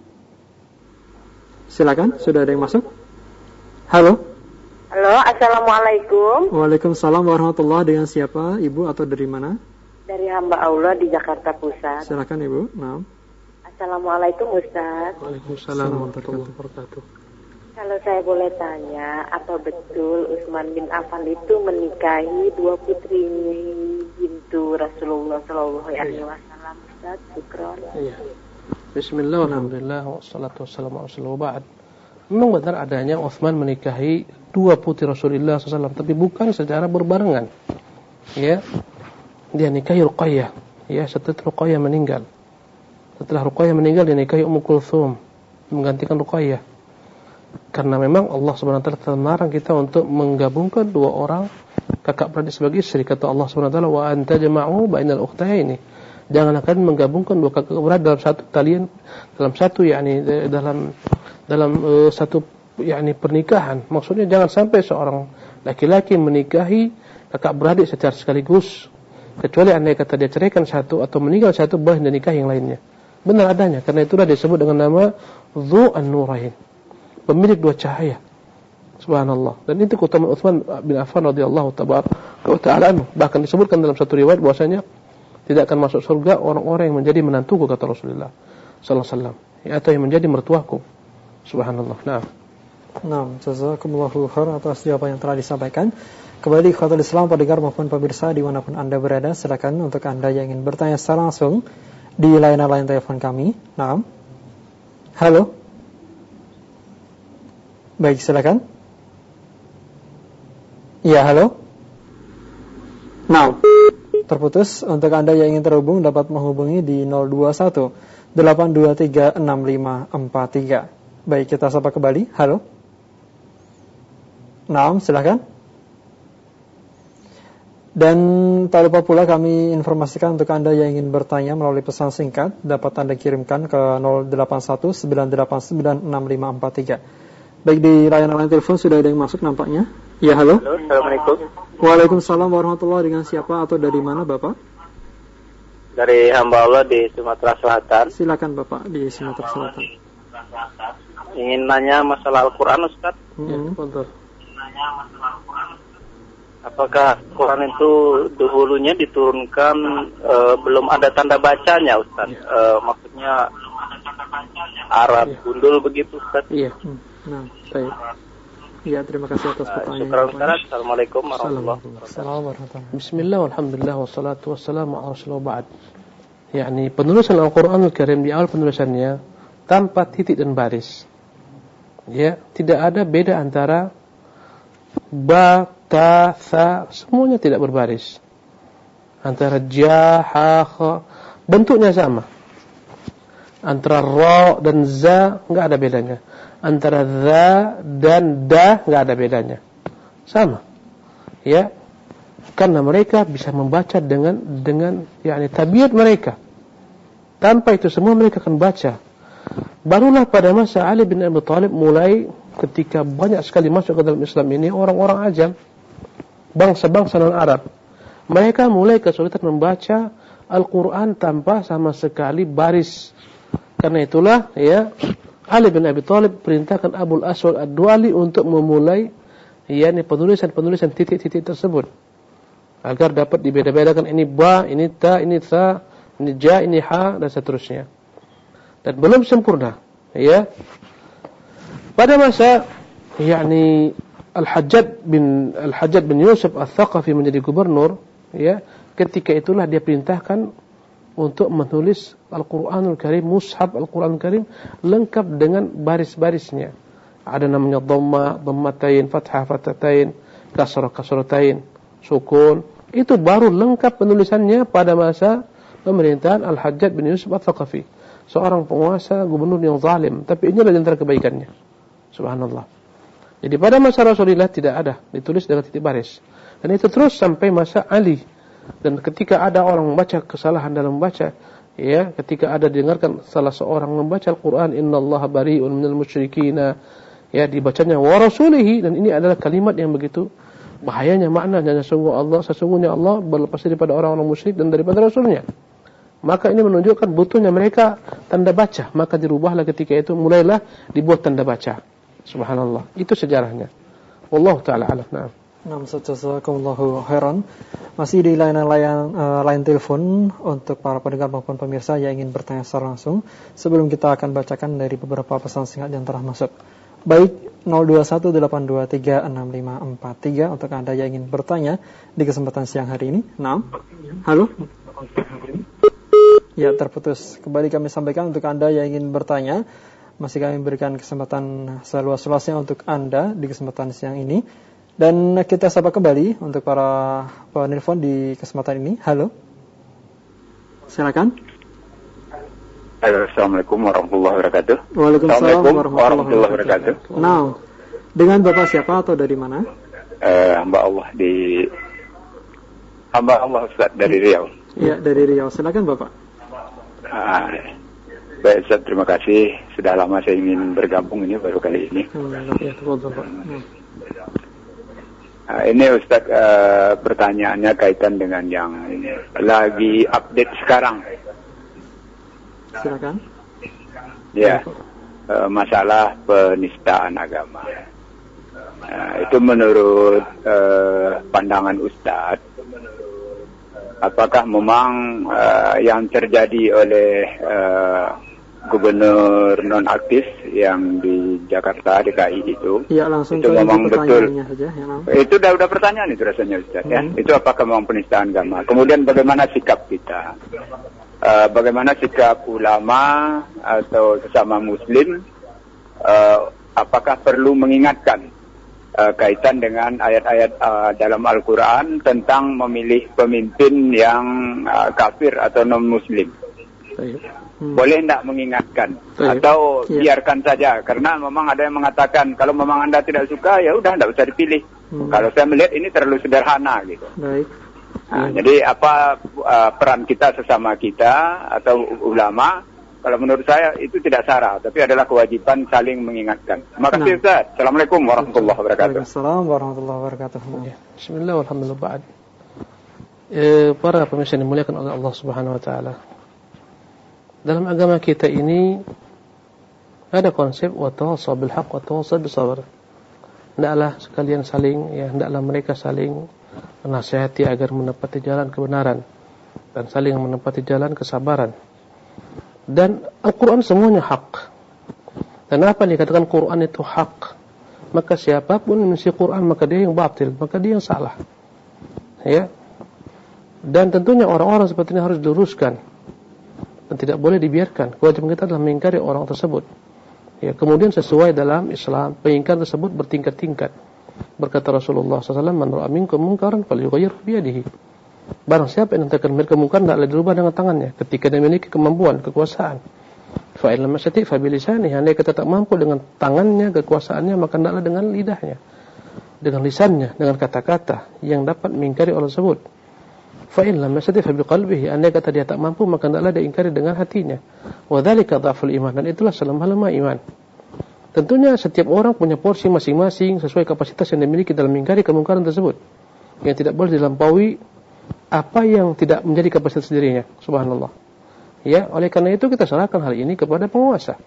Speaker 2: Silakan, sudah ada yang masuk. Halo.
Speaker 3: Halo, assalamualaikum.
Speaker 2: Waalaikumsalam warahmatullahi. Dengan siapa, Ibu, atau dari mana?
Speaker 3: Dari hamba Allah di Jakarta Pusat.
Speaker 2: Silakan, Ibu.
Speaker 3: Assalamualaikum Ustaz.
Speaker 1: Waalaikumsalam warahmatullahi wabarakatuh.
Speaker 3: Kalau saya boleh tanya, apa betul Utsman bin Affan itu menikahi dua putri bintu Rasulullah Shallallahu Alaihi Wasallam? Ustaz, syukron.
Speaker 1: Iya. Bismillah, alhamdulillah, wassalatu wassalamu ala Rasulillah. Memang benar adanya Utsman menikahi dua putri Rasulullah SAW, tapi bukan secara berbarengan. Ya, dia nikahi Ruqayyah. Ya, setelah Ruqayyah meninggal. Setelah Ruqayyah meninggal, dia nikahi Ummu Kulthum, menggantikan Ruqayyah. Karena memang Allah Subhanahu wa taala telah melarang kita untuk menggabungkan dua orang kakak beradik sebagai istri. Kata Allah Subhanahu wa taala, "Wa anta jama'u bainal ukhtaini." Janganlah kalian menggabungkan dua kakak beradik dalam satu talian, dalam satu dalam satu pernikahan. Maksudnya jangan sampai seorang laki-laki menikahi kakak beradik secara sekaligus, kecuali andai kata dia ceraikan satu atau meninggal satu, boleh dia nikah yang lainnya. Benar adanya, karena itulah disebut dengan nama Dzu an-Nurain, pemilik dua cahaya. Subhanallah. Dan itu keutamaan Utsman bin Affan radhiyallahu ta'ala anhu. Bahkan disebutkan dalam satu riwayat bahwasanya tidak akan masuk surga orang-orang yang menjadi menantuku, kata Rasulullah sallallahu alaihi wasallam, atau yang menjadi mertuaku. Subhanallah. Jazakumullahu khairan atas jawaban yang telah disampaikan.
Speaker 2: Kembali ikhwatul Islam, pendengar maupun pemirsa dimanapun Anda berada, silakan untuk Anda yang ingin bertanya secara langsung di layanan telepon kami. Naam. Halo. Baik, silakan. Ya, halo. Naam. Terputus. Untuk Anda yang ingin terhubung dapat menghubungi di 021 823 6543. Baik, kita sapa kembali. Halo. Naam, silakan. Dan tak lupa pula kami informasikan untuk Anda yang ingin bertanya melalui pesan singkat dapat Anda kirimkan ke 081 989 6543. Baik, di layanan telepon sudah ada yang masuk nampaknya. Ya, halo.
Speaker 4: Halo, Assalamualaikum.
Speaker 2: Waalaikumsalam warahmatullahi. Dengan siapa atau dari mana Bapak?
Speaker 4: Dari hamba Allah di Sumatera Selatan.
Speaker 2: Silakan Bapak di Sumatera Selatan.
Speaker 4: Ingin nanya masalah Al-Quran, Ustaz.
Speaker 1: Ya, betul.
Speaker 4: Apakah Quran itu dahulunya diturunkan belum ada tanda bacanya, Ustaz? Maksudnya Arab gundul begitu, Ustaz?
Speaker 1: Iya.
Speaker 2: Nah, baik. Ya, terima kasih atas pertanyaan.
Speaker 4: Assalamualaikum warahmatullahi wabarakatuh.
Speaker 1: Bismillah, alhamdulillah, wassalatu wassalamu ala rasulillah ba'd. Yani penulisan Al-Quranul Karim di awal penulisannya tanpa titik dan baris. Ya, tidak ada beda antara ba, ta, tha, semuanya tidak berbaris. Antara ja, ha, kha, bentuknya sama. Antara ra dan za enggak ada bedanya. Antara za dan da enggak ada bedanya. Sama. Ya. Karena mereka bisa membaca dengan yakni tabiat mereka. Tanpa itu semua mereka akan baca. Barulah pada masa Ali bin Abi Thalib mulai ketika banyak sekali masuk ke dalam Islam ini orang-orang ajam, bangsa-bangsa non-Arab. Mereka mulai kesulitan membaca Al-Quran tanpa sama sekali baris. Karena itulah ya Ali bin Abi Thalib perintahkan Abul Aswad Ad-Duali untuk memulai yakni penulisan titik-titik tersebut agar dapat dibeda-bedakan, ini ba, ini ta, ini tha, ini ja, ini ha, dan seterusnya. Dan belum sempurna, ya. Pada masa yakni Al-Hajjaj bin Yusuf Al-Thaqafi menjadi gubernur, ya, ketika itulah dia perintahkan untuk menulis Al-Qur'anul Karim, mushaf Al-Qur'anul Karim lengkap dengan baris-barisnya. Ada namanya dhamma, dhammatain, fathah, fathatain, kasrah, kasratain, sukun. Itu baru lengkap penulisannya pada masa pemerintahan Al-Hajjaj bin Yusuf Al-Thaqafi, seorang penguasa gubernur yang zalim, tapi inilah antara kebaikannya. Subhanallah. Jadi pada masa Rasulullah tidak ada ditulis dengan titik baris. Dan itu terus sampai masa Ali. Dan ketika ada orang membaca kesalahan dalam membaca, ya, ketika ada didengarkan salah seorang membaca Al-Qur'an, innallaha bari'un minal musyrikina, ya, dibacanya wa rasulihi, dan ini adalah kalimat yang begitu bahayanya maknanya, sesungguhnya Allah berlepas daripada orang-orang musyrik dan daripada Rasulnya. Maka ini menunjukkan butuhnya mereka tanda baca. Maka dirubahlah ketika itu, mulailah dibuat tanda baca. Subhanallah. Itu sejarahnya. Wallahu ta'ala alam. Na'am.
Speaker 2: Naam, jazakumullahu khairan. Masih di layan telepon untuk para pendengar maupun pemirsa yang ingin bertanya secara langsung. Sebelum kita akan bacakan dari beberapa pesan singkat yang telah masuk. Baik, 0218236543 untuk Anda yang ingin bertanya di kesempatan siang hari ini. Naam. Halo. Ya, terputus. Kembali kami sampaikan untuk Anda yang ingin bertanya, masih kami berikan kesempatan seluas-luasnya untuk Anda di kesempatan siang ini. Dan kita sapa kembali untuk para penelpon di kesempatan ini. Halo. Silakan.
Speaker 5: Assalamualaikum warahmatullahi wabarakatuh.
Speaker 2: Waalaikumsalam warahmatullahi wabarakatuh. Nah, dengan Bapak siapa atau dari mana?
Speaker 5: Hamba Allah Ustaz dari Riau.
Speaker 2: Ya, dari Riau. Silakan Bapak.
Speaker 5: Baik Ustaz, terima kasih. Sudah lama saya ingin bergabung ini, baru kali ini.
Speaker 2: Ya, Bapak.
Speaker 5: Ini Ustaz, pertanyaannya kaitan dengan yang lagi update sekarang.
Speaker 2: Silakan.
Speaker 5: Ya, masalah penistaan agama. Itu menurut pandangan Ustaz, apakah memang yang terjadi oleh gubernur nonaktif yang di Jakarta DKI itu.
Speaker 2: Iya, langsung
Speaker 5: itu
Speaker 2: ke
Speaker 5: memang betul.
Speaker 2: Saja, ya,
Speaker 5: itu udah pertanyaan itu rasanya Ustaz ya. Itu apakah memang penistaan agama? Kemudian bagaimana sikap kita? Bagaimana sikap ulama atau sesama muslim? Apakah perlu mengingatkan kaitan dengan ayat-ayat dalam Al-Quran tentang memilih pemimpin yang kafir atau non-muslim? Boleh tidak mengingatkan? Atau biarkan saja? Karena memang ada yang mengatakan kalau memang Anda tidak suka, ya udah tidak usah dipilih. Kalau saya melihat ini terlalu sederhana gitu. Jadi apa peran kita sesama kita atau ulama? Kalau menurut saya itu tidak syarat, tapi adalah kewajiban saling mengingatkan. Terima kasih Ustaz. Assalamualaikum warahmatullahi wabarakatuh.
Speaker 2: Waalaikumsalam warahmatullahi wabarakatuh.
Speaker 1: Bismillah walhamdulillah ba'd. Para pemirsa yang dimuliakan oleh Allah Subhanahu wa taala. Dalam agama kita ini ada konsep wa tawassaw bil haqq wa tawassaw bis sabr. Hendaklah sekalian hendaklah mereka saling menasihati agar menepati jalan kebenaran dan saling menepati jalan kesabaran. Dan Al-Quran semuanya hak. Dan apa yang dikatakan Quran itu hak, maka siapapun yang mengisi Quran maka dia yang batil, maka dia yang salah. Ya. Dan tentunya orang-orang seperti ini harus diluruskan dan tidak boleh dibiarkan. Kewajiban kita adalah mengingkari orang tersebut. Ya, kemudian sesuai dalam Islam, pengingkaran tersebut bertingkat-tingkat. Berkata Rasulullah SAW, "Man ra'a minkum munkaran falyughayyirhu bi yadihi." Barang siapa yang menentangkan kemungkaran, tidaklah dirubah dengan tangannya ketika dia memiliki kemampuan, kekuasaan. Fa in lam yastati' fa bi lisanihi. Andai kata tak mampu dengan tangannya, kekuasaannya, maka tidaklah dengan lidahnya, dengan lisannya, dengan kata-kata yang dapat mengingkari orang tersebut. Fa in lam yastati' fa bi qalbihi. Andai kata dia tak mampu, maka tidaklah dia ingkari dengan hatinya. Wa dzalika dhaful iman. Dan itulah selemah-lemah iman. Tentunya setiap orang punya porsi masing-masing sesuai kapasitas yang dimiliki dalam mengingkari kemungkaran tersebut, yang tidak boleh dilampaui apa yang tidak menjadi kapasitas dirinya. Subhanallah. Ya, oleh karena itu kita serahkan hal ini kepada penguasa.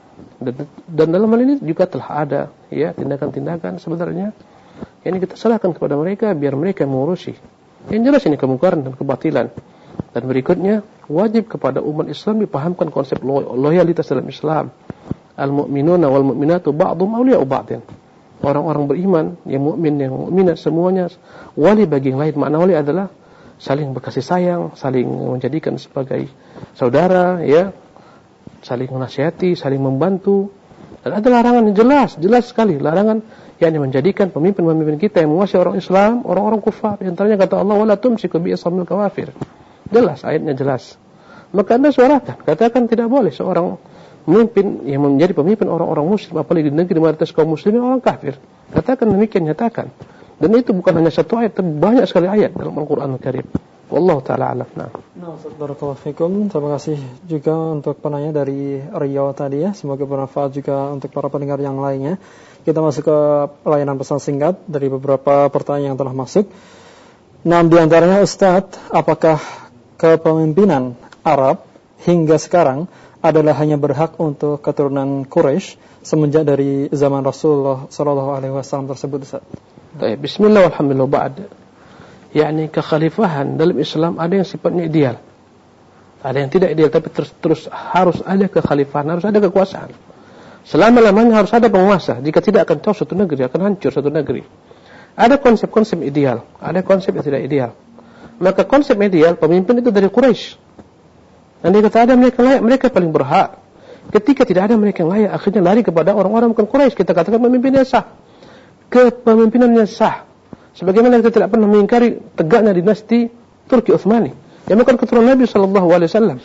Speaker 1: Dan dalam hal ini juga telah ada ya tindakan-tindakan sebenarnya ini kita serahkan kepada mereka biar mereka mengurusi. Yang jelas ini kemungkaran dan kebatilan. Dan berikutnya wajib kepada umat Islam dipahamkan konsep loyalitas dalam Islam. Al-mu'minuna wal mu'minatu ba'dhum awliya'u ba'din. Orang-orang beriman, yang mukmin, yang mukminat semuanya wali bagi yang lain. Makna wali adalah saling berkasih sayang, saling menjadikan sebagai saudara, ya, saling menasihati, saling membantu. Dan ada larangan yang jelas sekali, larangan yang menjadikan pemimpin-pemimpin kita yang menguasai orang Islam, orang-orang kufar. Di antaranya kata Allah, wala tumsiku bi islamil kawafir. Jelas, ayatnya jelas. Maka Anda suarakan, katakan tidak boleh seorang pemimpin yang menjadi pemimpin orang-orang muslim, apalagi di negeri mayoritas kaum muslimin orang kafir. Katakan demikian, nyatakan. Dan itu bukan hanya satu ayat, tapi banyak sekali ayat dalam Al-Quran Al-Karim. Wallahu ta'ala alam.
Speaker 2: Barakallahu fikum. Terima kasih juga untuk penanya dari Riau tadi ya. Semoga bermanfaat juga untuk para pendengar yang lainnya. Kita masuk ke layanan pesan singkat dari beberapa pertanyaan yang telah masuk. Nah, di antaranya Ustadz, apakah kepemimpinan Arab hingga sekarang adalah hanya berhak untuk keturunan Quraisy semenjak dari zaman Rasulullah SAW tersebut Ustadz?
Speaker 1: Baik, bismillah walhamdulillah ba'd. Yani kekhalifahan dalam Islam ada yang sifatnya ideal. Ada yang tidak ideal, tapi terus harus ada kekhalifahan, harus ada kekuasaan. Selama-lamanya harus ada penguasa. Jika tidak akan jauh satu negeri, akan hancur satu negeri. Ada konsep-konsep ideal, ada konsep yang tidak ideal. Maka konsep ideal, pemimpin itu dari Quraisy. Dan dia kata ada mereka layak, mereka paling berhak. Ketika tidak ada mereka yang layak, akhirnya lari kepada orang-orang bukan Quraisy. Kita katakan pemimpinnya sah. Kepemimpinannya sah. Sebagaimana kita tidak pernah mengingkari tegaknya dinasti Turki Utsmani yang bukan keturunan Nabi SAW.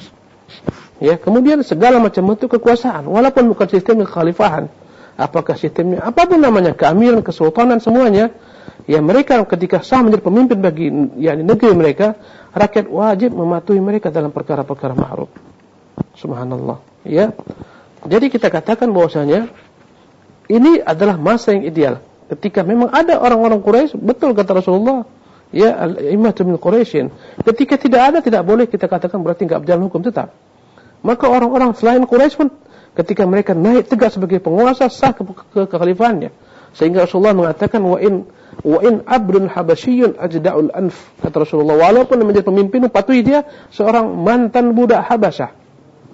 Speaker 1: Ya, kemudian segala macam bentuk kekuasaan, walaupun bukan sistem kekhalifahan, apakah sistemnya apapun namanya, keamiran, kesultanan, semuanya, ya mereka ketika sah menjadi pemimpin bagi negeri mereka, rakyat wajib mematuhi mereka dalam perkara-perkara ma'ruf. Subhanallah. Ya. Jadi kita katakan bahwasanya ini adalah masa yang ideal. Ketika memang ada orang-orang Quraisy, betul kata Rasulullah, ya al-immatu min Quraisyin. Ketika tidak ada, tidak boleh kita katakan berarti enggak berjalan hukum tetap. Maka orang-orang selain Quraisy pun ketika mereka naik tegak sebagai penguasa, sah kekhalifahannya. Sehingga Rasulullah mengatakan wa in abdun habasyiyun ajda'ul anf. Kata Rasulullah, walaupun menjadi pemimpin, patuhi dia seorang mantan budak Habasyah.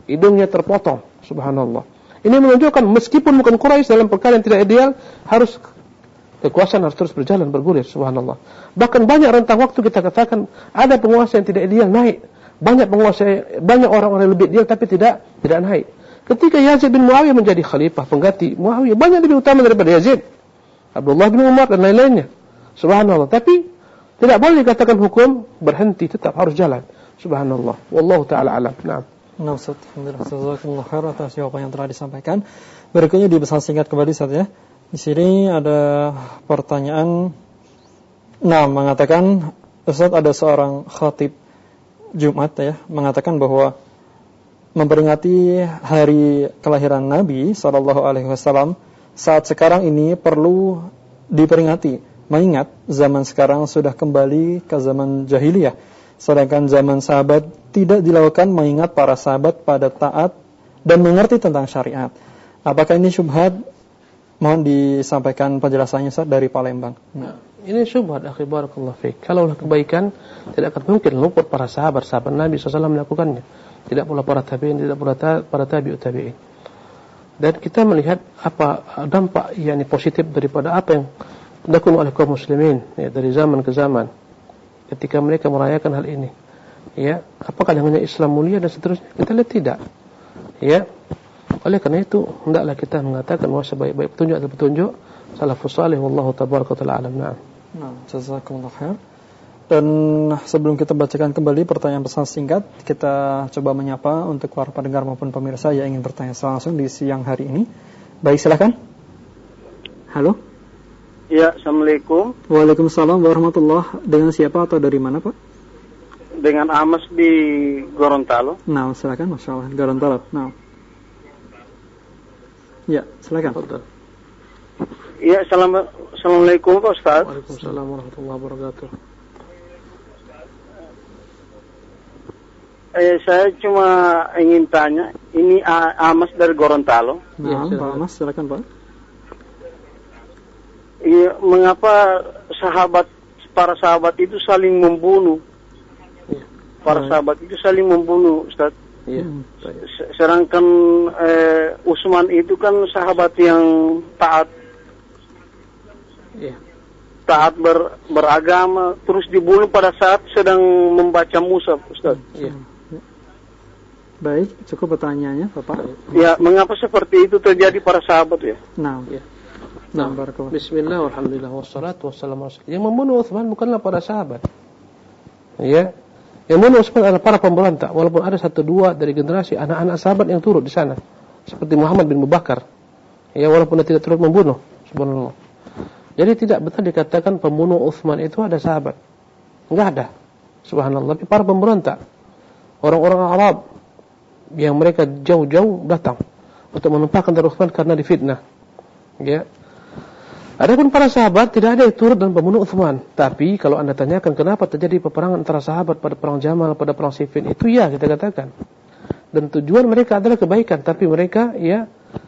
Speaker 1: hidungnya terpotong. Subhanallah. Ini menunjukkan meskipun bukan Quraisy dalam perkara yang tidak ideal, harus kekuasaan harus terus berjalan bergulir. Subhanallah. Bahkan banyak rentang waktu kita katakan ada penguasa yang tidak ideal naik, banyak orang-orang yang lebih ideal tapi tidak naik. Ketika Yazid bin Muawiyah menjadi khalifah pengganti Muawiyah, banyak lebih utama daripada Yazid, Abdullah bin Umar dan lain-lainnya. Subhanallah. Tapi tidak boleh dikatakan hukum berhenti, tetap harus jalan. Subhanallah. Wallahu taala alam. Naam.
Speaker 2: Nah, Ustaz, alhamdulillah, jazakumullah khair atas jawaban yang telah disampaikan. Berikutnya di pesan singkat kembali, Ustaz ya. Di sini ada pertanyaan. Nah, mengatakan Ustaz, ada seorang khatib Jumat ya, mengatakan bahwa memperingati hari kelahiran Nabi SAW saat sekarang ini perlu diperingati, mengingat zaman sekarang sudah kembali ke zaman jahiliyah. Sedangkan zaman sahabat tidak dilakukan, mengingat para sahabat pada taat dan mengerti tentang syariat. Apakah ini syubhat? Mohon disampaikan penjelasannya Ustaz dari Palembang.
Speaker 1: Nah, ini syubhat, akhi barakallahu fiik. Kalau kebaikan tidak akan mungkin luput para sahabat Nabi SAW melakukannya. Tidak pula para tabi'in, tidak pula para tabi'ut tabi'in. Dan kita melihat apa dampak yakni positif daripada apa yang dilakukan oleh kaum muslimin ya, dari zaman ke zaman. Ketika mereka merayakan hal ini, ya, apakah dengannya Islam mulia dan seterusnya? Kita lihat tidak, ya. Oleh karena itu, hendaklah kita mengatakan bahwa sebaik-baik petunjuk adalah petunjuk salafus salih, wallahu tabaraka wa ta'ala alam. Nah,
Speaker 2: jazakumullah khair. Dan sebelum kita bacakan kembali pertanyaan pesan singkat, kita coba menyapa untuk para pendengar maupun pemirsa yang ingin bertanya langsung di siang hari ini. Baik, silakan. Halo.
Speaker 6: Ya, assalamualaikum.
Speaker 2: Waalaikumsalam warahmatullah. Dengan siapa atau dari mana, Pak?
Speaker 6: Dengan Amas di Gorontalo.
Speaker 2: Nah, silakan, masya Allah, Gorontalo. Nah, ya, silakan.
Speaker 6: Ya, assalamualaikum Pak Ustaz.
Speaker 1: Waalaikumsalam warahmatullahi wabarakatuh.
Speaker 6: Saya cuma ingin tanya, ini Amas dari Gorontalo.
Speaker 2: Nah, Pak Amas, silakan Pak.
Speaker 6: Iya, mengapa para sahabat itu saling membunuh?
Speaker 1: Ya.
Speaker 6: Para sahabat itu saling membunuh, Ustaz.
Speaker 1: Ya.
Speaker 6: Sedangkan Utsman itu kan sahabat yang taat.
Speaker 1: Ya.
Speaker 6: Taat beragama, terus dibunuh pada saat sedang membaca mushaf, Ustaz.
Speaker 1: Ya.
Speaker 2: Baik, cukup pertanyaannya, Bapak.
Speaker 6: Ya, mengapa seperti itu terjadi para sahabat ya?
Speaker 2: Nah,
Speaker 1: ya. Nah, bismillah, alhamdulillah, wassalatu wassalamu ala rasulillah. Yang membunuh Utsman bukanlah para sahabat. Ya. Yang membunuh Utsman adalah para pemberontak, walaupun ada 1-2 dari generasi anak-anak sahabat yang turut di sana. Seperti Muhammad bin Abu Bakar. Ya, walaupun dia tidak turut membunuh, subhanallah. Jadi tidak betul dikatakan pembunuh Utsman itu ada sahabat. Enggak ada. Subhanallah, tapi para pemberontak. Orang-orang Arab yang mereka jauh-jauh datang untuk menumpahkan darah Utsman karena difitnah. Ya. Adapun para sahabat tidak ada yang turut dan membunuh Utsman. Tapi kalau Anda tanyakan kenapa terjadi peperangan antara sahabat pada perang Jamal, pada perang Siffin, itu ya kita katakan. Dan tujuan mereka adalah kebaikan, tapi mereka ya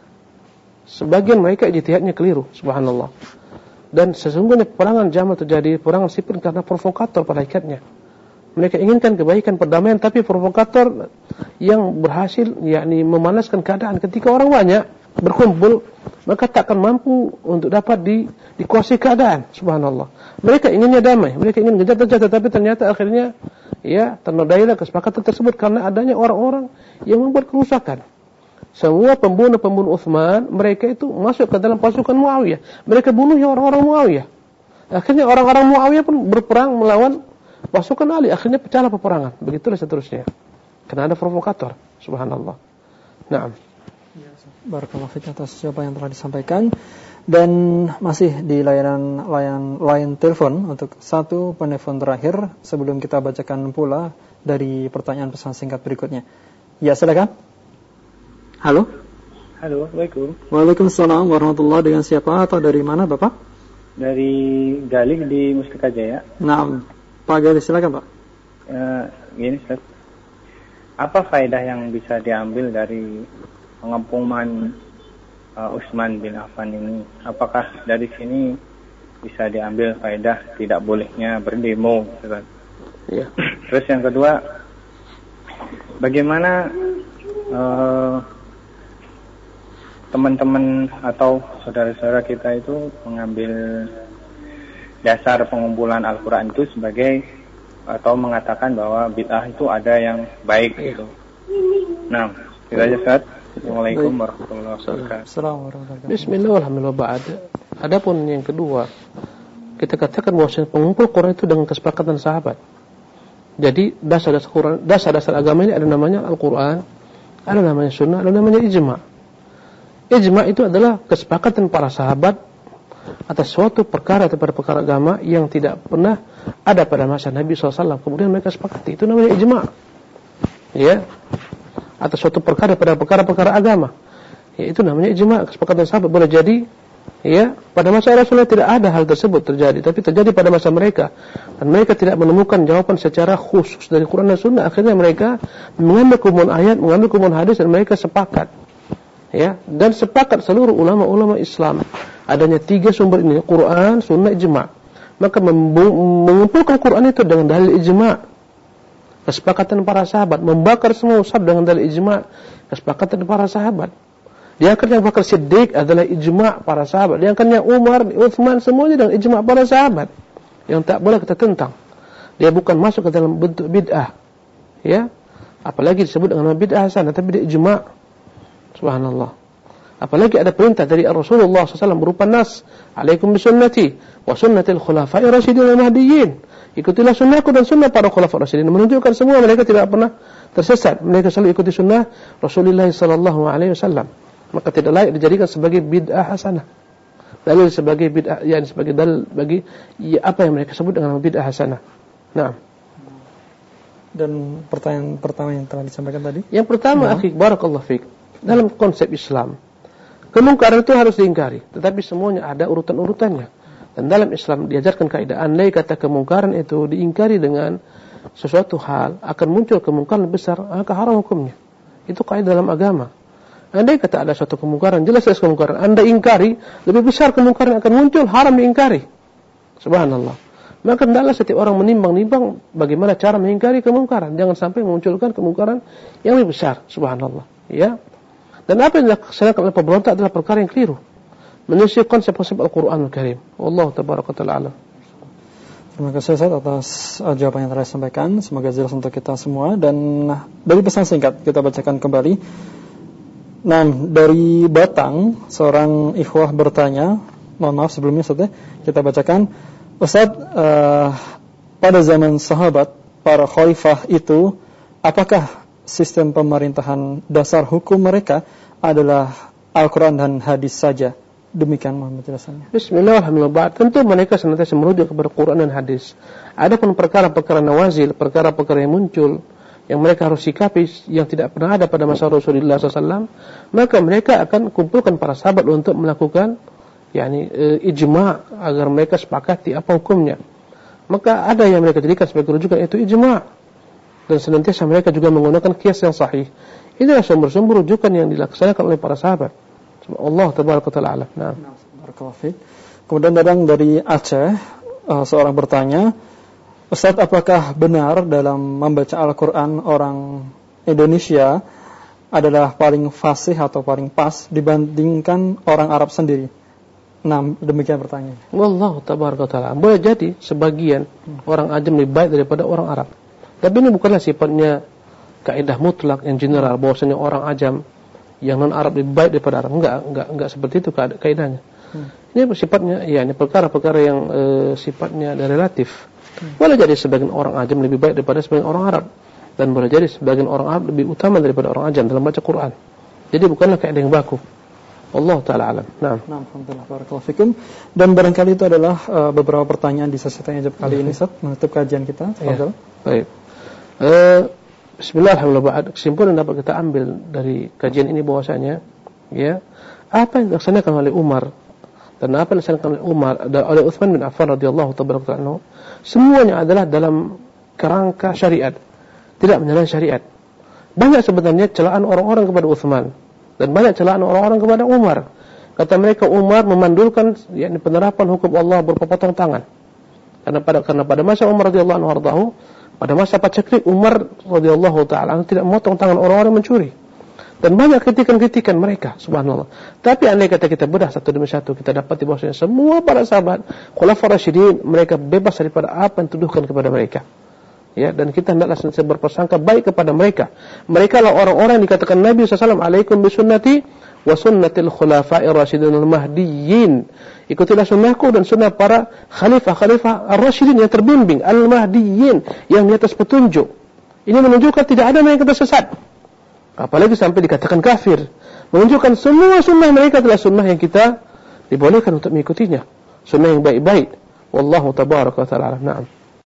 Speaker 1: sebagian mereka ijtihadnya keliru, subhanallah. Dan sesungguhnya peperangan Jamal terjadi, peperangan Siffin karena provokator pada hakikatnya. Mereka inginkan kebaikan, perdamaian, tapi provokator yang berhasil yakni memanaskan keadaan. Ketika orang banyak berkumpul, maka takkan mampu untuk dapat dikuasai keadaan, subhanallah. Mereka inginnya damai, mereka ingin gencar-gencar, tetapi ternyata akhirnya ya ternodailah kesepakatan tersebut karena adanya orang-orang yang membuat kerusakan. Semua pembunuh Utsman, mereka itu masuk ke dalam pasukan Muawiyah. Mereka bunuh ya orang-orang Muawiyah. Akhirnya orang-orang Muawiyah pun berperang melawan pasukan Ali. Akhirnya pecahlah peperangan. Begitulah seterusnya. Karena ada provokator, subhanallah. Naam.
Speaker 2: Barakallahu fiik atas jawaban yang telah disampaikan. Dan masih di layanan telepon untuk satu penelpon terakhir sebelum kita bacakan pula dari pertanyaan pesan singkat berikutnya. Ya, silakan. Halo.
Speaker 7: Halo, Assalamualaikum.
Speaker 2: Waalaikumsalam warahmatullahi. Dengan siapa atau dari mana, Bapak?
Speaker 7: Dari Galih di Mustika Jaya.
Speaker 2: Nah, Pak Galih, silakan, Pak.
Speaker 7: Gini, Ustaz. Apa faedah yang bisa diambil dari pengepungan Utsman bin Affan ini? Apakah dari sini bisa diambil faedah tidak bolehnya berdemo, Ustaz?
Speaker 1: Ya.
Speaker 7: Terus yang kedua, bagaimana teman-teman atau saudara-saudara kita itu mengambil dasar pengumpulan Al-Quran itu sebagai, atau mengatakan bahwa bid'ah itu ada yang baik gitu. Nah, itu aja Ustaz. Assalamualaikum warahmatullahi wabarakatuh.
Speaker 1: Bismillah, alhamdulillah, ba'd. Adapun yang kedua, kita katakan bahwa pengumpul Quran itu dengan kesepakatan sahabat. Jadi dasar-dasar agama ini ada namanya Al-Quran, ada namanya Sunnah, ada namanya Ijma'. Ijma' itu adalah kesepakatan para sahabat atas suatu perkara atau perkara agama yang tidak pernah ada pada masa Nabi SAW. Kemudian mereka sepakati, itu namanya Ijma'. Ya, atas suatu perkara pada perkara-perkara agama, ya, itu namanya Ijma', kesepakatan sahabat. Boleh jadi, ya, pada masa Rasulullah tidak ada hal tersebut terjadi, tapi terjadi pada masa mereka, dan mereka tidak menemukan jawaban secara khusus dari Quran dan Sunnah. Akhirnya mereka mengambil kumpulan ayat, mengambil kumpulan hadis, dan mereka sepakat. Ya, dan sepakat seluruh ulama-ulama Islam adanya 3 sumber ini, Quran, Sunnah, Ijma'. Maka mengumpulkan Quran itu dengan dalil Ijma', kesepakatan para sahabat, membakar semua mushaf dengan dalil Ijma', kesepakatan para sahabat. Diangkatnya Abu Bakar Siddiq adalah Ijma' para sahabat. Diangkatnya Umar, Uthman, semuanya dengan Ijma' para sahabat, yang tak boleh kita tentang. Dia bukan masuk ke dalam bentuk bid'ah, ya, apalagi disebut dengan bid'ah hasanah, tapi dia Ijma'. Subhanallah. Apalagi ada perintah dari Rasulullah SAW berupa nas, alaikum bisunnati wa sunnatil khulafa'i rasyidin al-mahdiyyin. Ikutilah sunnahku dan sunnah para khulafa rasyidin. Menunjukkan semua mereka tidak pernah tersesat. Mereka selalu ikuti sunnah Rasulullah SAW. Maka tidak layak dijadikan sebagai bid'ah hasanah. Dalil sebagai bid'ah, yang sebagai dalil bagi apa yang mereka sebut dengan bid'ah hasanah. Nah.
Speaker 2: Dan pertanyaan pertama yang telah disampaikan tadi.
Speaker 1: Yang pertama, akhi, barakallahu fiik. Dalam konsep Islam, kemungkaran itu harus diingkari, tetapi semuanya ada urutan-urutannya. Dan dalam Islam diajarkan kaidah, andai kata kemungkaran itu diingkari dengan sesuatu hal, akan muncul kemungkaran besar, maka haram hukumnya. Itu kaidah dalam agama. Andai kata ada suatu kemungkaran, jelas kemungkaran, Anda ingkari, lebih besar kemungkaran akan muncul, haram diingkari. Subhanallah. Maka hendaklah setiap orang menimbang-nimbang bagaimana cara mengingkari kemungkaran. Jangan sampai memunculkan kemungkaran yang lebih besar. Subhanallah. Ya. Dan apa yang dilaksanakan oleh pemberontak adalah perkara yang keliru, menyisir konsep-konsep Al-Quran Al-Karim. Wallahu tabaraka ta'ala alam.
Speaker 2: Terima kasih Ustaz atas jawaban yang telah disampaikan. Semoga jelas untuk kita semua. Dan dari pesan singkat kita bacakan kembali. Nah, dari Batang, seorang ikhwah bertanya, mohon maaf sebelumnya Ustaz, kita bacakan. Ustaz, pada zaman sahabat, para khalifah itu, apakah sistem pemerintahan dasar hukum mereka adalah Al-Quran dan hadis saja? Demikian mohon penjelasannya.
Speaker 1: Bismillah, alhamdulillah. Tentu mereka senantiasa merujuk kepada Quran dan hadis. Adapun perkara-perkara nawazil, perkara-perkara yang muncul, yang mereka harus sikapi, yang tidak pernah ada pada masa Rasulullah SAW, maka mereka akan kumpulkan para sahabat untuk melakukan ijma' agar mereka sepakati apa hukumnya. Maka ada yang mereka jadikan sebagai rujukan, itu ijma'. Dan senantiasa mereka juga menggunakan qiyas yang sahih. Inilah sumber-sumber rujukan yang dilaksanakan oleh para sahabat. Allah tabaraka ta'ala. Nah.
Speaker 2: Kemudian datang dari Aceh, seorang bertanya, Ustaz, apakah benar dalam membaca Al-Quran orang Indonesia adalah paling fasih atau paling pas dibandingkan orang Arab sendiri? Nah, demikian pertanyaan.
Speaker 1: Wallahu tabaraka ta'ala. Boleh jadi sebagian orang Ajam lebih baik daripada orang Arab. Tapi ini bukanlah sifatnya kaidah mutlak yang general, bahwasanya orang Ajam yang non Arab lebih baik daripada Arab. Enggak seperti itu kaidahnya. Ini sifatnya, ini perkara-perkara yang sifatnya relatif. Boleh jadi sebagian orang Ajam lebih baik daripada sebagian orang Arab, dan boleh jadi sebagian orang Arab lebih utama daripada orang Ajam dalam baca Quran. Jadi bukanlah kaidah yang baku. Allah taala alam. Nah,
Speaker 2: alhamdulillah, barakallahu fikum. Dan barangkali itu adalah beberapa pertanyaan di sesi tanya jawab kali ini, Ustaz, menutup kajian kita.
Speaker 1: Ya. Baik. Bismillahirrahmanirrahim. Kesimpulan yang dapat kita ambil dari kajian ini bahwasanya, ya, apa yang dilaksanakan oleh Umar dan apa yang dilaksanakan oleh Umar dan oleh Uthman bin Affan radhiyallahu tabaraka anhu, semuanya adalah dalam kerangka syariat, tidak menyalahi syariat. Banyak sebenarnya celaan orang-orang kepada Uthman dan banyak celaan orang-orang kepada Umar. Kata mereka, Umar memandulkan penerapan hukum Allah berupa potong tangan. Karena pada masa Umar radhiyallahu anhu, pada masa paceklik, Umar radhiyallahu taala tidak memotong tangan orang-orang mencuri. Dan banyak kritikan-kritikan mereka, subhanallah. Tapi andai kata kita bedah satu demi satu, kita dapati bahwasanya semua para sahabat khulafaur rasyidin, mereka bebas daripada apa yang dituduhkan kepada mereka. Ya, dan kita hendaklah senantiasa berprasangka baik kepada mereka. Mereka lah orang-orang yang dikatakan Nabi SAW, alaikum bisunnati wa sunnatil khulafa'ir rasyidin al-mahdiyyin. Ikutilah sunnahku dan sunnah para khalifah ar-rasyidin yang terbimbing, al-mahdiyyin, yang di atas petunjuk. Ini menunjukkan tidak ada yang kata sesat. Apalagi sampai dikatakan kafir. Menunjukkan semua sunnah mereka adalah sunnah yang kita dibolehkan untuk mengikutinya. Sunnah yang baik-baik. Wallahu tabaraka wa ta'ala. Na'am.